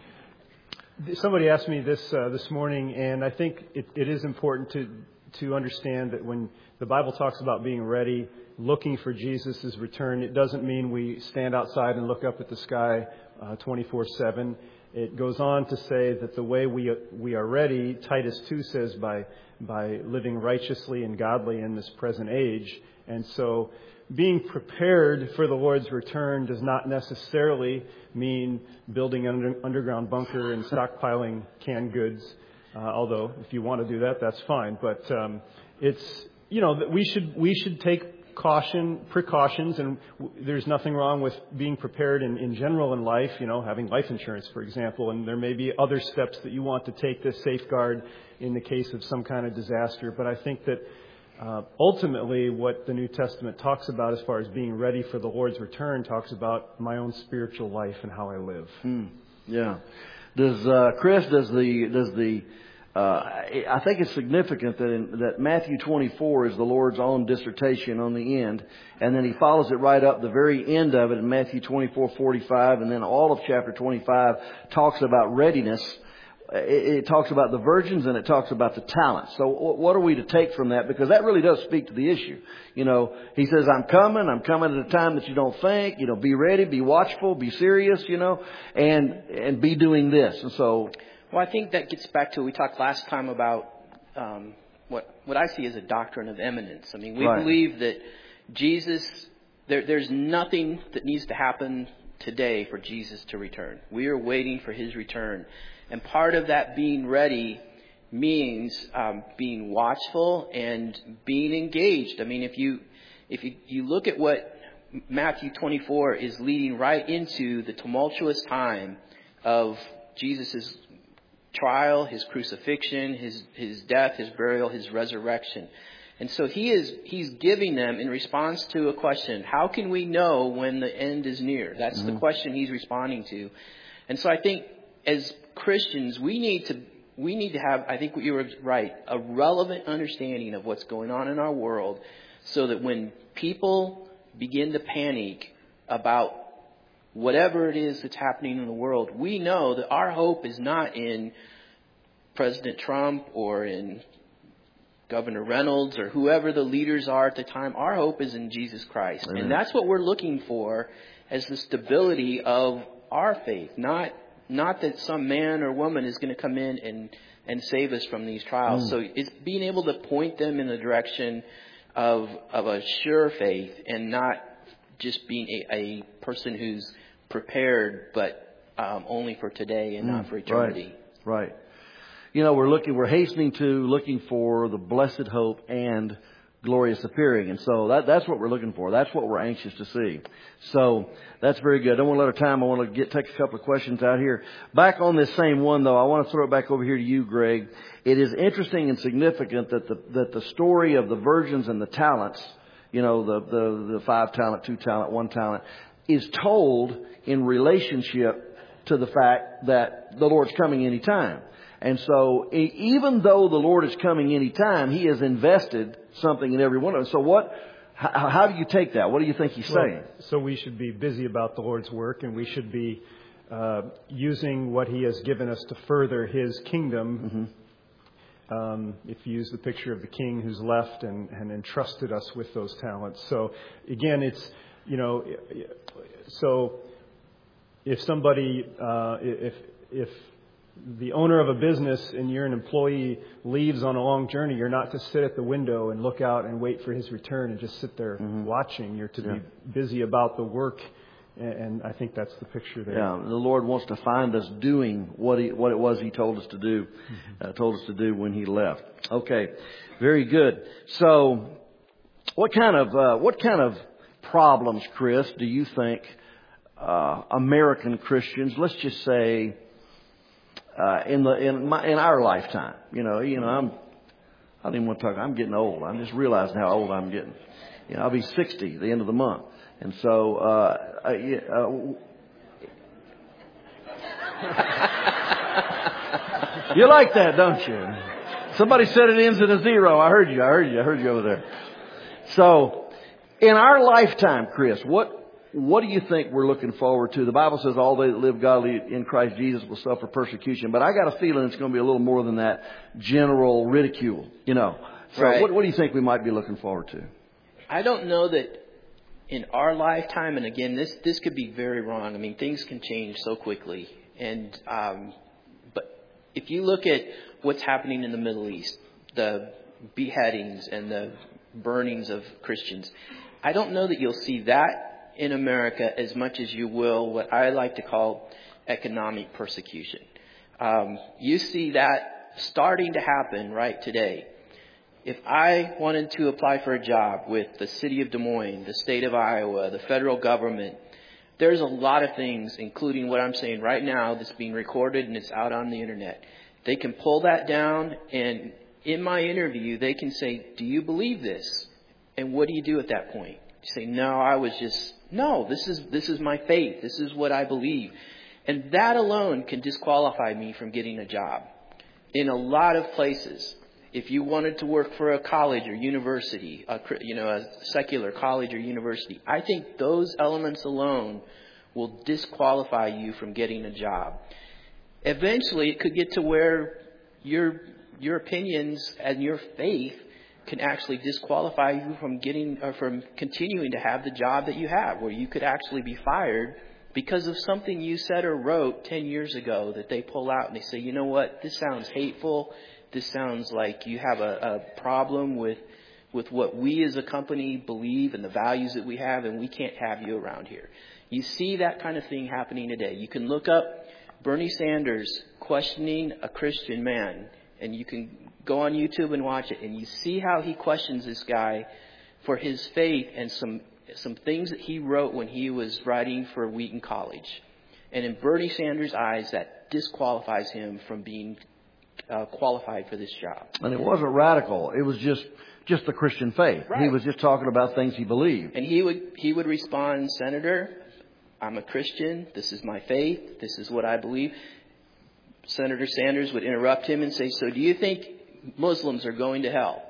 Somebody asked me this uh, this morning, and I think it, it is important to to understand that when the Bible talks about being ready, looking for Jesus' return, it doesn't mean we stand outside and look up at the sky uh, twenty-four seven. It goes on to say that the way we we are ready, Titus two says, by by living righteously and godly in this present age. And so being prepared for the Lord's return does not necessarily mean building an under, underground bunker and stockpiling canned goods. Uh, although if you want to do that, that's fine. But um, it's, you know, we should we should take caution, precautions, and w- there's nothing wrong with being prepared in, in general in life, you know, having life insurance, for example, and there may be other steps that you want to take to safeguard in the case of some kind of disaster. But I think that uh, ultimately what the New Testament talks about as far as being ready for the Lord's return talks about my own spiritual life and how I live. Hmm. Yeah. Does, uh, Chris, does the, does the, Uh, I think it's significant that in, that Matthew twenty-four is the Lord's own dissertation on the end, and then He follows it right up the very end of it in Matthew twenty-four forty-five, and then all of chapter twenty-five talks about readiness. It, it talks about the virgins and it talks about the talents. So what are we to take from that? Because that really does speak to the issue. You know, He says, I'm coming, I'm coming at a time that you don't think, you know, be ready, be watchful, be serious, you know, and, and be doing this. And so, well, I think that gets back to, we talked last time about um, what what I see as a doctrine of imminence. I mean, we right. believe that Jesus, there, there's nothing that needs to happen today for Jesus to return. We are waiting for His return. And part of that being ready means um, being watchful and being engaged. I mean, if you if you, you look at what Matthew twenty-four is leading right into, the tumultuous time of Jesus' trial, His crucifixion, his his death, His burial, His resurrection. And so he is he's giving them in response to a question, how can we know when the end is near? That's mm-hmm. the question He's responding to. And so I think as Christians, we need to we need to have, I think you were right, a relevant understanding of what's going on in our world, so that when people begin to panic about whatever it is that's happening in the world, we know that our hope is not in President Trump or in Governor Reynolds or whoever the leaders are at the time. Our hope is in Jesus Christ. Amen. And that's what we're looking for as the stability of our faith. Not not that some man or woman is going to come in and, and save us from these trials. Mm. So it's being able to point them in the direction of of a sure faith, and not just being a, a person who's prepared, but um, only for today and mm, not for eternity. Right, right. You know, we're looking, we're hastening to looking for the blessed hope and glorious appearing, and so that, that's what we're looking for. That's what we're anxious to see. So that's very good. I don't want to let our time. I want to get take a couple of questions out here. Back on this same one, though, I want to throw it back over here to you, Greg. It is interesting and significant that the that the story of the virgins and the talents, you know, the the, the five talent, two talent, one talent, is told in relationship to the fact that the Lord's coming any time. And so even though the Lord is coming any time, He has invested something in every one of us. So what, how, how do you take that? What do you think He's well, saying? So we should be busy about the Lord's work, and we should be uh, using what He has given us to further His kingdom. Mm-hmm. Um, if you use the picture of the king who's left and, and entrusted us with those talents. So again, it's, you know, so if somebody, uh, if if the owner of a business and you're an employee leaves on a long journey, you're not to sit at the window and look out and wait for his return and just sit there mm-hmm. watching. You're to yeah. be busy about the work, and I think that's the picture there. Yeah, the Lord wants to find us doing what he what it was He told us to do, mm-hmm. uh, told us to do when He left. Okay, very good. So, what kind of uh, what kind of problems, Chris, do you think uh, American Christians, let's just say, Uh, in the in my in our lifetime, you know, you know, I'm I don't even want to talk. I'm getting old. I'm just realizing how old I'm getting. You know, I'll be sixty at the end of the month. And so, uh, I, uh you like that, don't you? Somebody said it ends in a zero. I heard you. I heard you. I heard you over there. So, in our lifetime, Chris, what what do you think we're looking forward to? The Bible says all they that live godly in Christ Jesus will suffer persecution. But I got a feeling it's going to be a little more than that general ridicule, you know. So right. what, what do you think we might be looking forward to? I don't know that in our lifetime, and again, this, this could be very wrong. I mean, things can change so quickly. And um, but if you look at what's happening in the Middle East, the beheadings and the burnings of Christians, I don't know that you'll see that in America as much as you will what I like to call economic persecution. Um, you see that starting to happen right today. If I wanted to apply for a job with the city of Des Moines, the state of Iowa, the federal government, there's a lot of things, including what I'm saying right now, that's being recorded and it's out on the internet. They can pull that down, and in my interview, they can say, do you believe this? And what do you do at that point? You say, no, I was just, no, this is, this is my faith. This is what I believe. And that alone can disqualify me from getting a job. In a lot of places, if you wanted to work for a college or university, a, you know, a secular college or university, I think those elements alone will disqualify you from getting a job. Eventually, it could get to where your, your opinions and your faith can actually disqualify you from getting or from continuing to have the job that you have, where you could actually be fired because of something you said or wrote ten years ago that they pull out and they say, you know what, this sounds hateful. This sounds like you have a, a problem with with what we as a company believe and the values that we have, and we can't have you around here. You see that kind of thing happening today. You can look up Bernie Sanders questioning a Christian man, and you can go on YouTube and watch it, and you see how he questions this guy for his faith and some some things that he wrote when he was writing for Wheaton College. And in Bernie Sanders' eyes, that disqualifies him from being uh, qualified for this job. And it wasn't radical. It was just just the Christian faith. Right. He was just talking about things he believed. And he would he would respond, Senator, I'm a Christian. This is my faith. This is what I believe. Senator Sanders would interrupt him and say, so do you think Muslims are going to hell?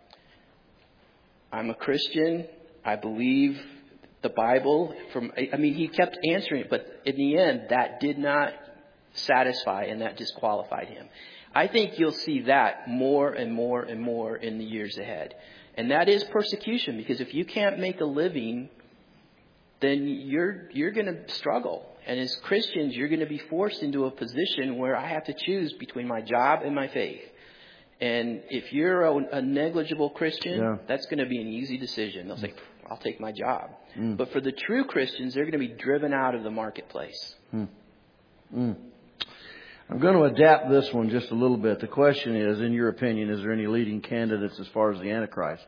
I'm a Christian. I believe the Bible. From I mean, he kept answering it, but in the end, that did not satisfy and that disqualified him. I think you'll see that more and more and more in the years ahead. And that is persecution, because if you can't make a living, then you're you're going to struggle. And as Christians, you're going to be forced into a position where I have to choose between my job and my faith. And if you're a, a negligible Christian, yeah. that's going to be an easy decision. They'll say, I'll take my job. Mm. But for the true Christians, they're going to be driven out of the marketplace. Mm. Mm. I'm going to adapt this one just a little bit. The question is, in your opinion, is there any leading candidates as far as the Antichrist?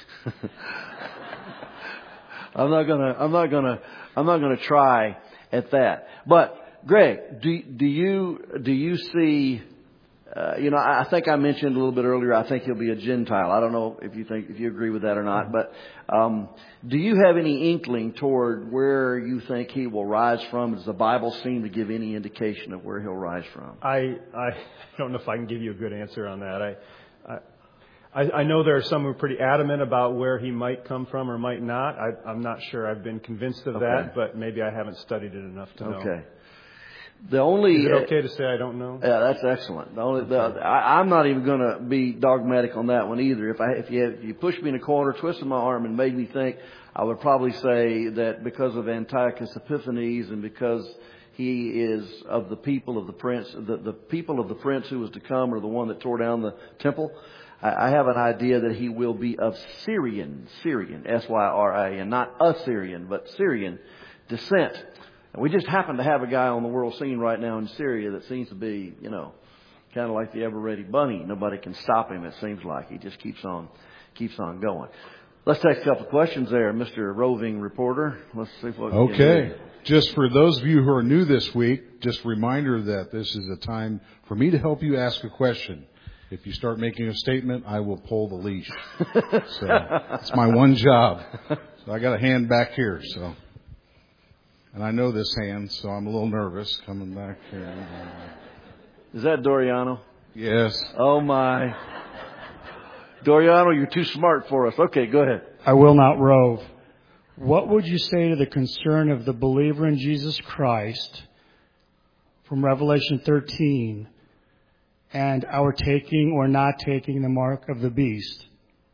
I'm not going to, I'm not going to, I'm not going to try at that. But Greg, do do you do you see? Uh, you know, I think I mentioned a little bit earlier, I think he'll be a Gentile. I don't know if you think, if you agree with that or not, but, um, do you have any inkling toward where you think he will rise from? Does the Bible seem to give any indication of where he'll rise from? I, I don't know if I can give you a good answer on that. I, I, I know there are some who are pretty adamant about where he might come from or might not. I, I'm not sure I've been convinced of okay. that, but maybe I haven't studied it enough to know. Okay. The only is it okay to say I don't know? Yeah, that's excellent. The only, the, I, I'm not even going to be dogmatic on that one either. If I, if you, if you pushed me in a corner, twisted my arm, and made me think, I would probably say that because of Antiochus Epiphanes and because he is of the people of the prince, the, the people of the prince who was to come, or the one that tore down the temple, I, I have an idea that he will be of Syrian, Syrian, S Y R I N, not Assyrian, but Syrian descent. And we just happen to have a guy on the world scene right now in Syria that seems to be, you know, kind of like the ever-ready bunny. Nobody can stop him, it seems like. He just keeps on, keeps on going. Let's take a couple of questions there, Mister Roving Reporter. Let's see what we can do. Okay. Just for those of you who are new this week, just a reminder that this is a time for me to help you ask a question. if you start making a statement, I will pull the leash. So it's my one job. So I got a hand back here. So, and I know this hand, so I'm a little nervous coming back here. Is that Doriano? Yes. Oh my. Doriano, you're too smart for us. Okay, go ahead. I will not rove. What would you say to the concern of the believer in Jesus Christ from Revelation thirteen and our taking or not taking the mark of the beast?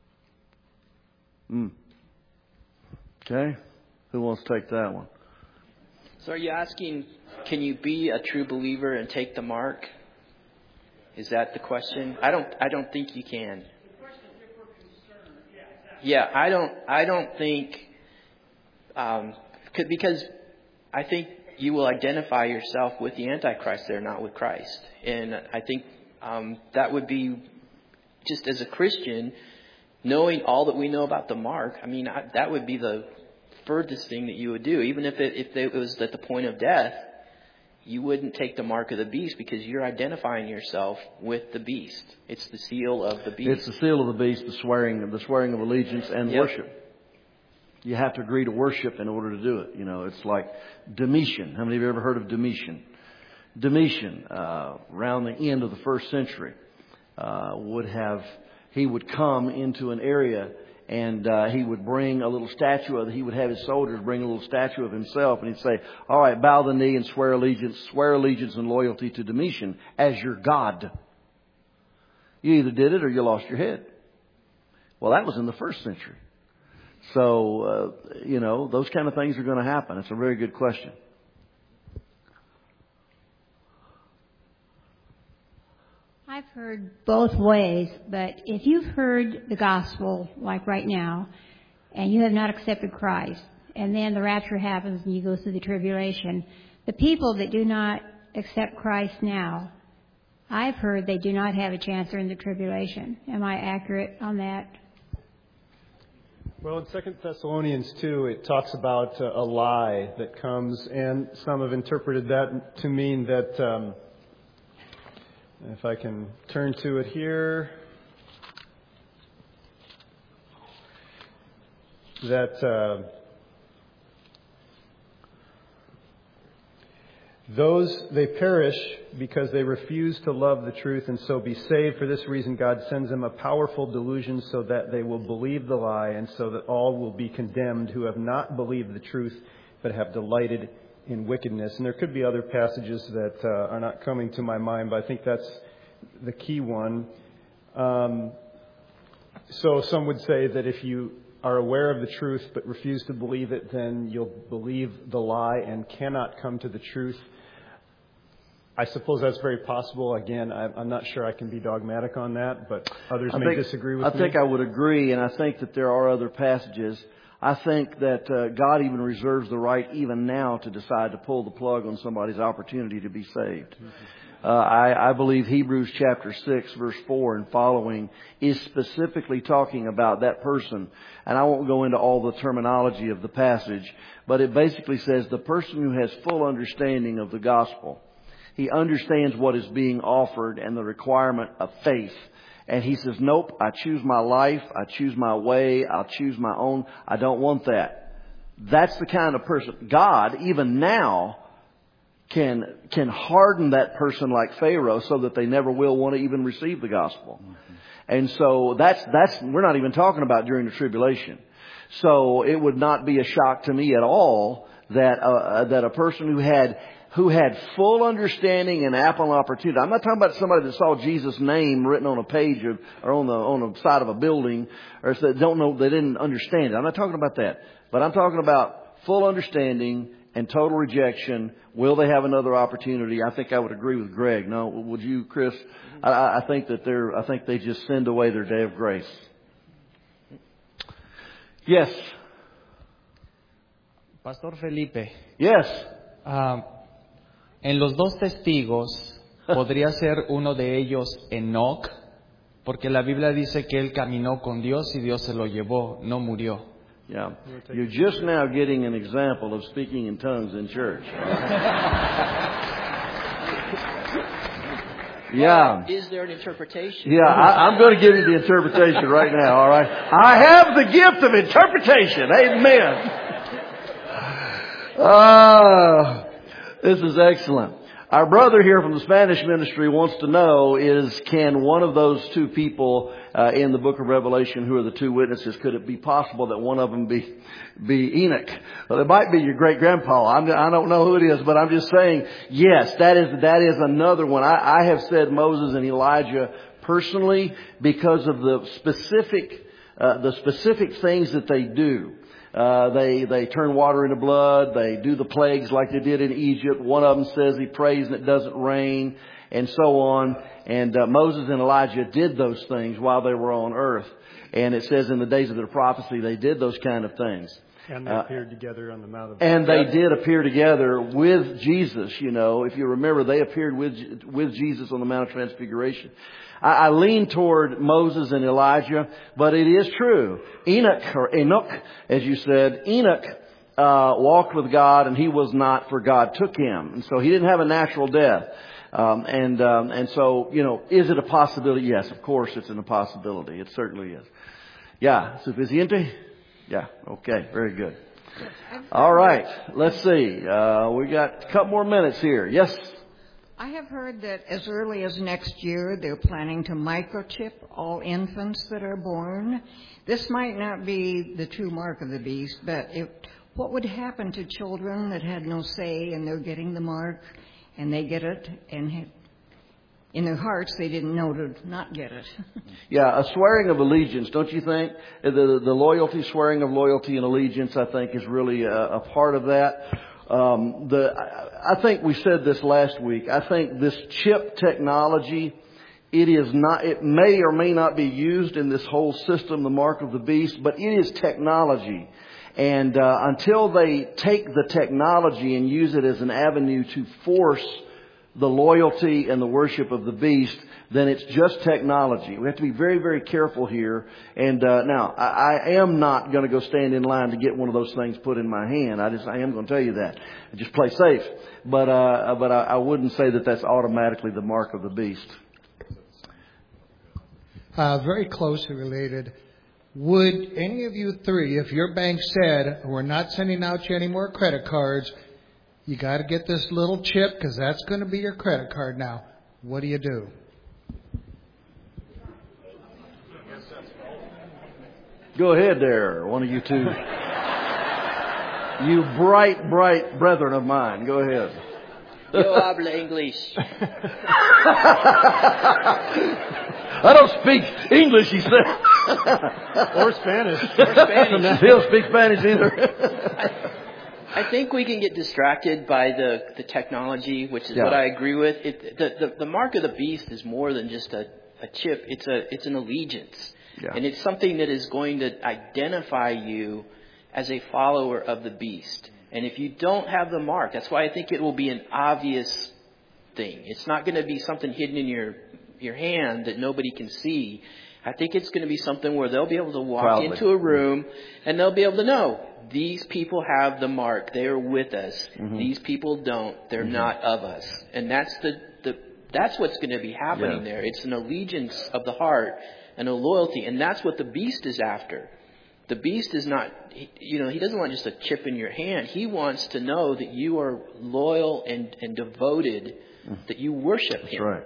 Mm. Okay. Who wants to take that one? So are you asking, can you be a true believer and take the mark? Is that the question? I don't I don't think you can. Yeah, I don't I don't think um, because I think you will identify yourself with the Antichrist there, not with Christ. And I think um, that would be, just as a Christian, knowing all that we know about the mark, I mean, I, that would be the furthest thing that you would do. Even if it, if it was at the point of death, you wouldn't take the mark of the beast because you're identifying yourself with the beast. It's the seal of the beast. It's the seal of the beast, the swearing, the swearing of allegiance and Yep. worship. You have to agree to worship in order to do it. You know, it's like Domitian. How many of you ever heard of Domitian? Domitian, uh, around the end of the first century, uh, would have, he would come into an area and uh, he would bring a little statue of, he would have his soldiers bring a little statue of himself, and he'd say, all right, bow the knee and swear allegiance, swear allegiance and loyalty to Domitian as your God. You either did it or you lost your head. Well, that was in the first century. So, uh, you know, those kind of things are going to happen. It's a very good question. I've heard both ways, but if you've heard the gospel, like right now, and you have not accepted Christ, and then the rapture happens and you go through the tribulation, the people that do not accept Christ now, I've heard they do not have a chance during the tribulation. Am I accurate on that? Well, in Second Thessalonians two, it talks about uh, a lie that comes, and some have interpreted that to mean that, um, if I can turn to it here, that uh, those, they perish because they refuse to love the truth and so be saved. For this reason, God sends them a powerful delusion so that they will believe the lie, and so that all will be condemned who have not believed the truth but have delighted in wickedness. And there could be other passages that uh, are not coming to my mind, but I think that's the key one. Um, so some would say that if you are aware of the truth but refuse to believe it, then you'll believe the lie and cannot come to the truth. I suppose that's very possible. Again, I'm not sure I can be dogmatic on that, but others I may think, disagree with I me. I think I would agree, and I think that there are other passages. I think that uh, God even reserves the right even now to decide to pull the plug on somebody's opportunity to be saved. Mm-hmm. Uh, I, I believe Hebrews chapter six, verse four and following is specifically talking about that person. And I won't go into all the terminology of the passage, but it basically says the person who has full understanding of the gospel, he understands what is being offered and the requirement of faith. And he says, nope, I choose my life. I choose my way. I'll choose my own. I don't want that. That's the kind of person. God, even now, can can harden that person like Pharaoh so that they never will want to even receive the gospel. Mm-hmm. And so that's, that's, we're not even talking about during the tribulation. So it would not be a shock to me at all that, uh, that a person who had who had full understanding and ample opportunity. I'm not talking about somebody that saw Jesus' name written on a page of, or on the on the side of a building, or that don't know, they didn't understand it. I'm not talking about that. But I'm talking about full understanding and total rejection. Will they have another opportunity? I think I would agree with Greg. No, would you, Chris? I, I think that they're. I think they just send away their day of grace. Yes. Pastor Felipe. Yes. Um, En los dos testigos, ¿podría ser uno de ellos Enoc? Porque la Biblia dice que él caminó con Dios y Dios se lo llevó, no murió. Yeah. You're just now getting an example of speaking in tongues in church. Yeah. But is there an interpretation? Yeah, I, I'm going to give you the interpretation right now, all right? I have the gift of interpretation. Amen. Ah, this is excellent. Our brother here from the Spanish ministry wants to know is, can one of those two people uh, in the book of Revelation, who are the two witnesses, could it be possible that one of them be be Enoch? Well, it might be your great-grandpa. I'm, I don't know who it is, but I'm just saying, yes, that is that is another one. I, I have said Moses and Elijah personally because of the specific uh, the specific things that they do. Uh, they, they turn water into blood. They do the plagues like they did in Egypt. One of them says he prays and it doesn't rain, and so on. And uh, Moses and Elijah did those things while they were on earth. And it says in the days of their prophecy, they did those kind of things. And they uh, appeared together on the Mount of And they did appear together with Jesus, you know. If you remember, they appeared with, with Jesus on the Mount of Transfiguration. I, I lean toward Moses and Elijah, but it is true. Enoch, or Enoch, as you said, Enoch uh, walked with God, and he was not, for God took him. And so he didn't have a natural death. Um, and um, and so, you know, is it a possibility? Yes, of course it's a possibility. It certainly is. Yeah, suficiente? Yeah, okay, very good. All right, let's see. Uh, we got a couple more minutes here. Yes? I have heard that as early as next year, they're planning to microchip all infants that are born. This might not be the true mark of the beast, but if, what would happen to children that had no say and they're getting the mark and they get it, and have, in their hearts they didn't know to not get it? Yeah, a swearing of allegiance, don't you think? The, the loyalty, swearing of loyalty and allegiance, I think, is really a, a part of that. Um, the, I think we said this last week. I think this chip technology, it is not, it may or may not be used in this whole system, the mark of the beast, but it is technology. And uh, until they take the technology and use it as an avenue to force the loyalty and the worship of the beast, then it's just technology. We have to be very, very careful here. And uh, now, I, I am not going to go stand in line to get one of those things put in my hand. I just, I am going to tell you that. Just play safe. But, uh, but I, I wouldn't say that that's automatically the mark of the beast. Uh, very closely related. Would any of you three, if your bank said, we're not sending out you any more credit cards, you got to get this little chip because that's going to be your credit card now, what do you do? Go ahead there, one of you two. You bright, bright brethren of mine. Go ahead. Yo hablo English. I don't speak English, he said. Or Spanish. Or Spanish. He don't speak Spanish either. I, I think we can get distracted by the, the technology, which is Yeah. what I agree with. It, the, the, the mark of the beast is more than just a, a chip. It's a it's an allegiance. Yeah. And it's something that is going to identify you as a follower of the beast. And if you don't have the mark, that's why I think it will be an obvious thing. It's not going to be something hidden in your your hand that nobody can see. I think it's going to be something where they'll be able to walk Proudly. into a room and they'll be able to know these people have the mark. They are with us. Mm-hmm. These people don't. They're Mm-hmm. not of us. And that's the, the that's what's going to be happening Yeah. there. It's an allegiance of the heart and a loyalty. And that's what the beast is after. The beast is not, you know, he doesn't want just a chip in your hand. He wants to know that you are loyal and, and devoted, that you worship That's him. right.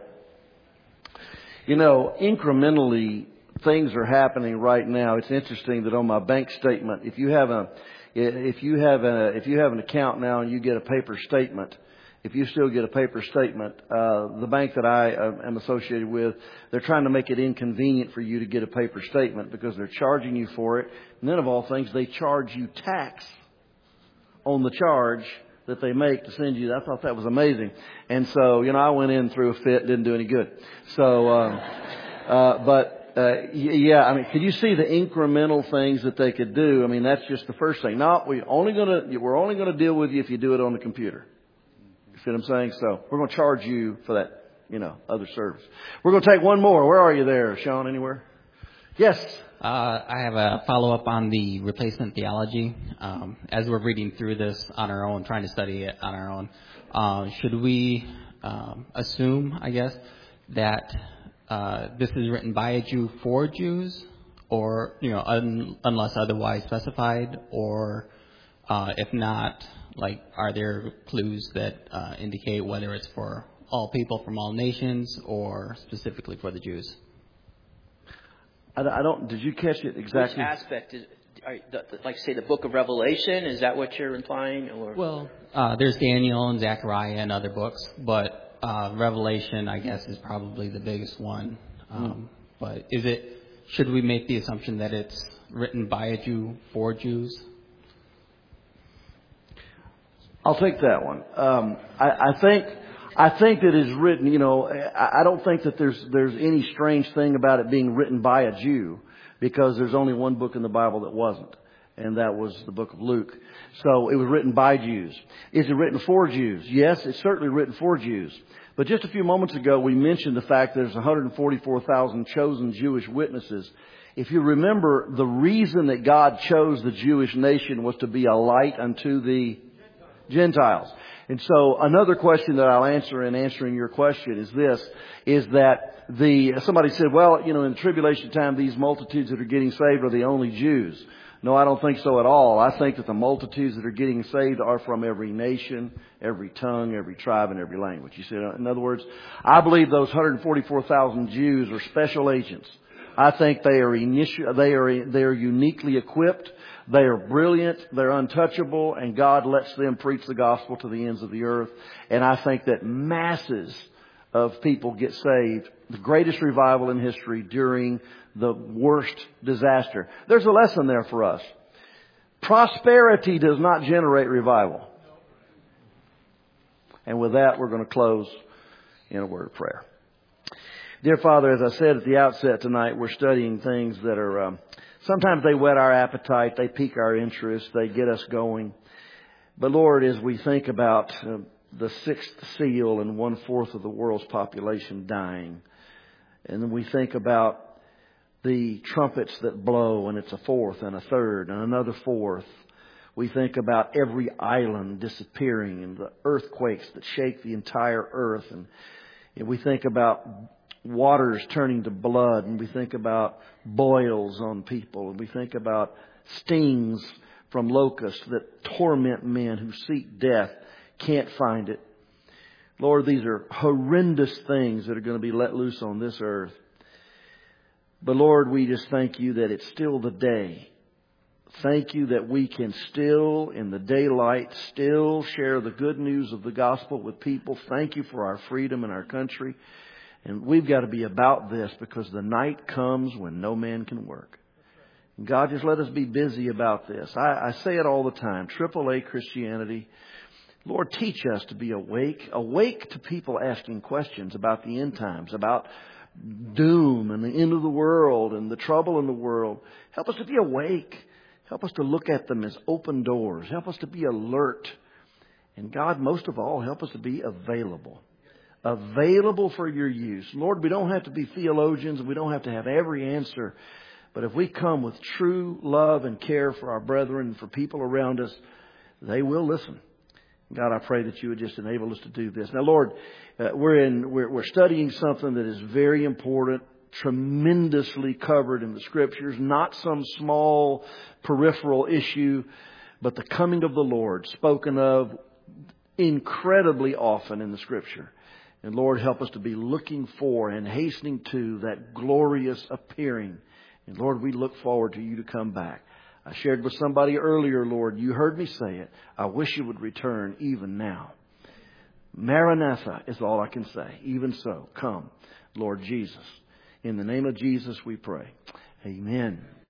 You know, incrementally, things are happening right now. It's interesting that on my bank statement, if you have a, if you have a, if you have an account now and you get a paper statement, if you still get a paper statement, uh, the bank that I uh, am associated with, they're trying to make it inconvenient for you to get a paper statement because they're charging you for it. And then of all things, they charge you tax on the charge that they make to send you. I thought that was amazing. And so, you know, I went in through a fit, didn't do any good. So, um, uh, but, uh, yeah, I mean, could you see the incremental things that they could do? I mean, that's just the first thing. No, we only gonna, we're only going to deal with you if you do it on the computer. You see what I'm saying? So we're going to charge you for that, you know, other service. We're going to take one more. Where are you there, Sean? Anywhere? Yes. Uh, I have a follow-up on the replacement theology. Um, as we're reading through this on our own, trying to study it on our own, uh, should we um, assume, I guess, that uh, this is written by a Jew for Jews, or, you know, un- unless otherwise specified, or uh, if not, like, are there clues that uh, indicate whether it's for all people from all nations or specifically for the Jews? I, I don't. Did you catch it exactly? Which aspect is, are, the, the, like, say, the Book of Revelation? Is that what you're implying, or? Well, uh, there's Daniel and Zechariah and other books, but uh, Revelation, I guess, is probably the biggest one. Um, mm. But is it? Should we make the assumption that it's written by a Jew for Jews? I'll take that one. Um, I, I think. I think that it's written, you know, I, I don't think that there's there's any strange thing about it being written by a Jew, because there's only one book in the Bible that wasn't, and that was the book of Luke. So it was written by Jews. Is it written for Jews? Yes, it's certainly written for Jews. But just a few moments ago, we mentioned the fact there's one hundred forty-four thousand chosen Jewish witnesses. If you remember, the reason that God chose the Jewish nation was to be a light unto the Gentiles. And so another question that I'll answer in answering your question is this, is that the, somebody said, well, you know, in tribulation time, these multitudes that are getting saved are the only Jews. No, I don't think so at all. I think that the multitudes that are getting saved are from every nation, every tongue, every tribe, and every language. You see, in other words, I believe those one hundred forty-four thousand Jews are special agents. I think they are initi- they are they are uniquely equipped. They are brilliant. They're untouchable, and God lets them preach the gospel to the ends of the earth. And I think that masses of people get saved. The greatest revival in history during the worst disaster. There's a lesson there for us. Prosperity does not generate revival. And with that, we're going to close in a word of prayer. Dear Father, as I said at the outset tonight, we're studying things that are, um, sometimes they whet our appetite, they pique our interest, they get us going. But Lord, as we think about uh, the sixth seal and one-fourth of the world's population dying, and then we think about the trumpets that blow, and it's a fourth and a third and another fourth. We think about every island disappearing and the earthquakes that shake the entire earth. And, and we think about waters turning to blood, and we think about boils on people, and we think about stings from locusts that torment men who seek death, can't find it. Lord, these are horrendous things that are going to be let loose on this earth. But Lord, we just thank you that it's still the day. Thank you that we can still, in the daylight, still share the good news of the gospel with people. Thank you for our freedom in our country. And we've got to be about this, because the night comes when no man can work. And God, just let us be busy about this. I, I say it all the time. triple A Christianity. Lord, teach us to be awake. Awake to people asking questions about the end times, about doom and the end of the world and the trouble in the world. Help us to be awake. Help us to look at them as open doors. Help us to be alert. And God, most of all, help us to be available. Available for your use. Lord, we don't have to be theologians. We don't have to have every answer. But if we come with true love and care for our brethren and for people around us, they will listen. God, I pray that you would just enable us to do this. Now, Lord, uh, we're in we're, we're studying something that is very important, tremendously covered in the Scriptures, not some small peripheral issue, but the coming of the Lord, spoken of incredibly often in the Scripture. And Lord, help us to be looking for and hastening to that glorious appearing. And Lord, we look forward to you to come back. I shared with somebody earlier, Lord, you heard me say it. I wish you would return even now. Maranatha is all I can say. Even so, come, Lord Jesus. In the name of Jesus we pray. Amen.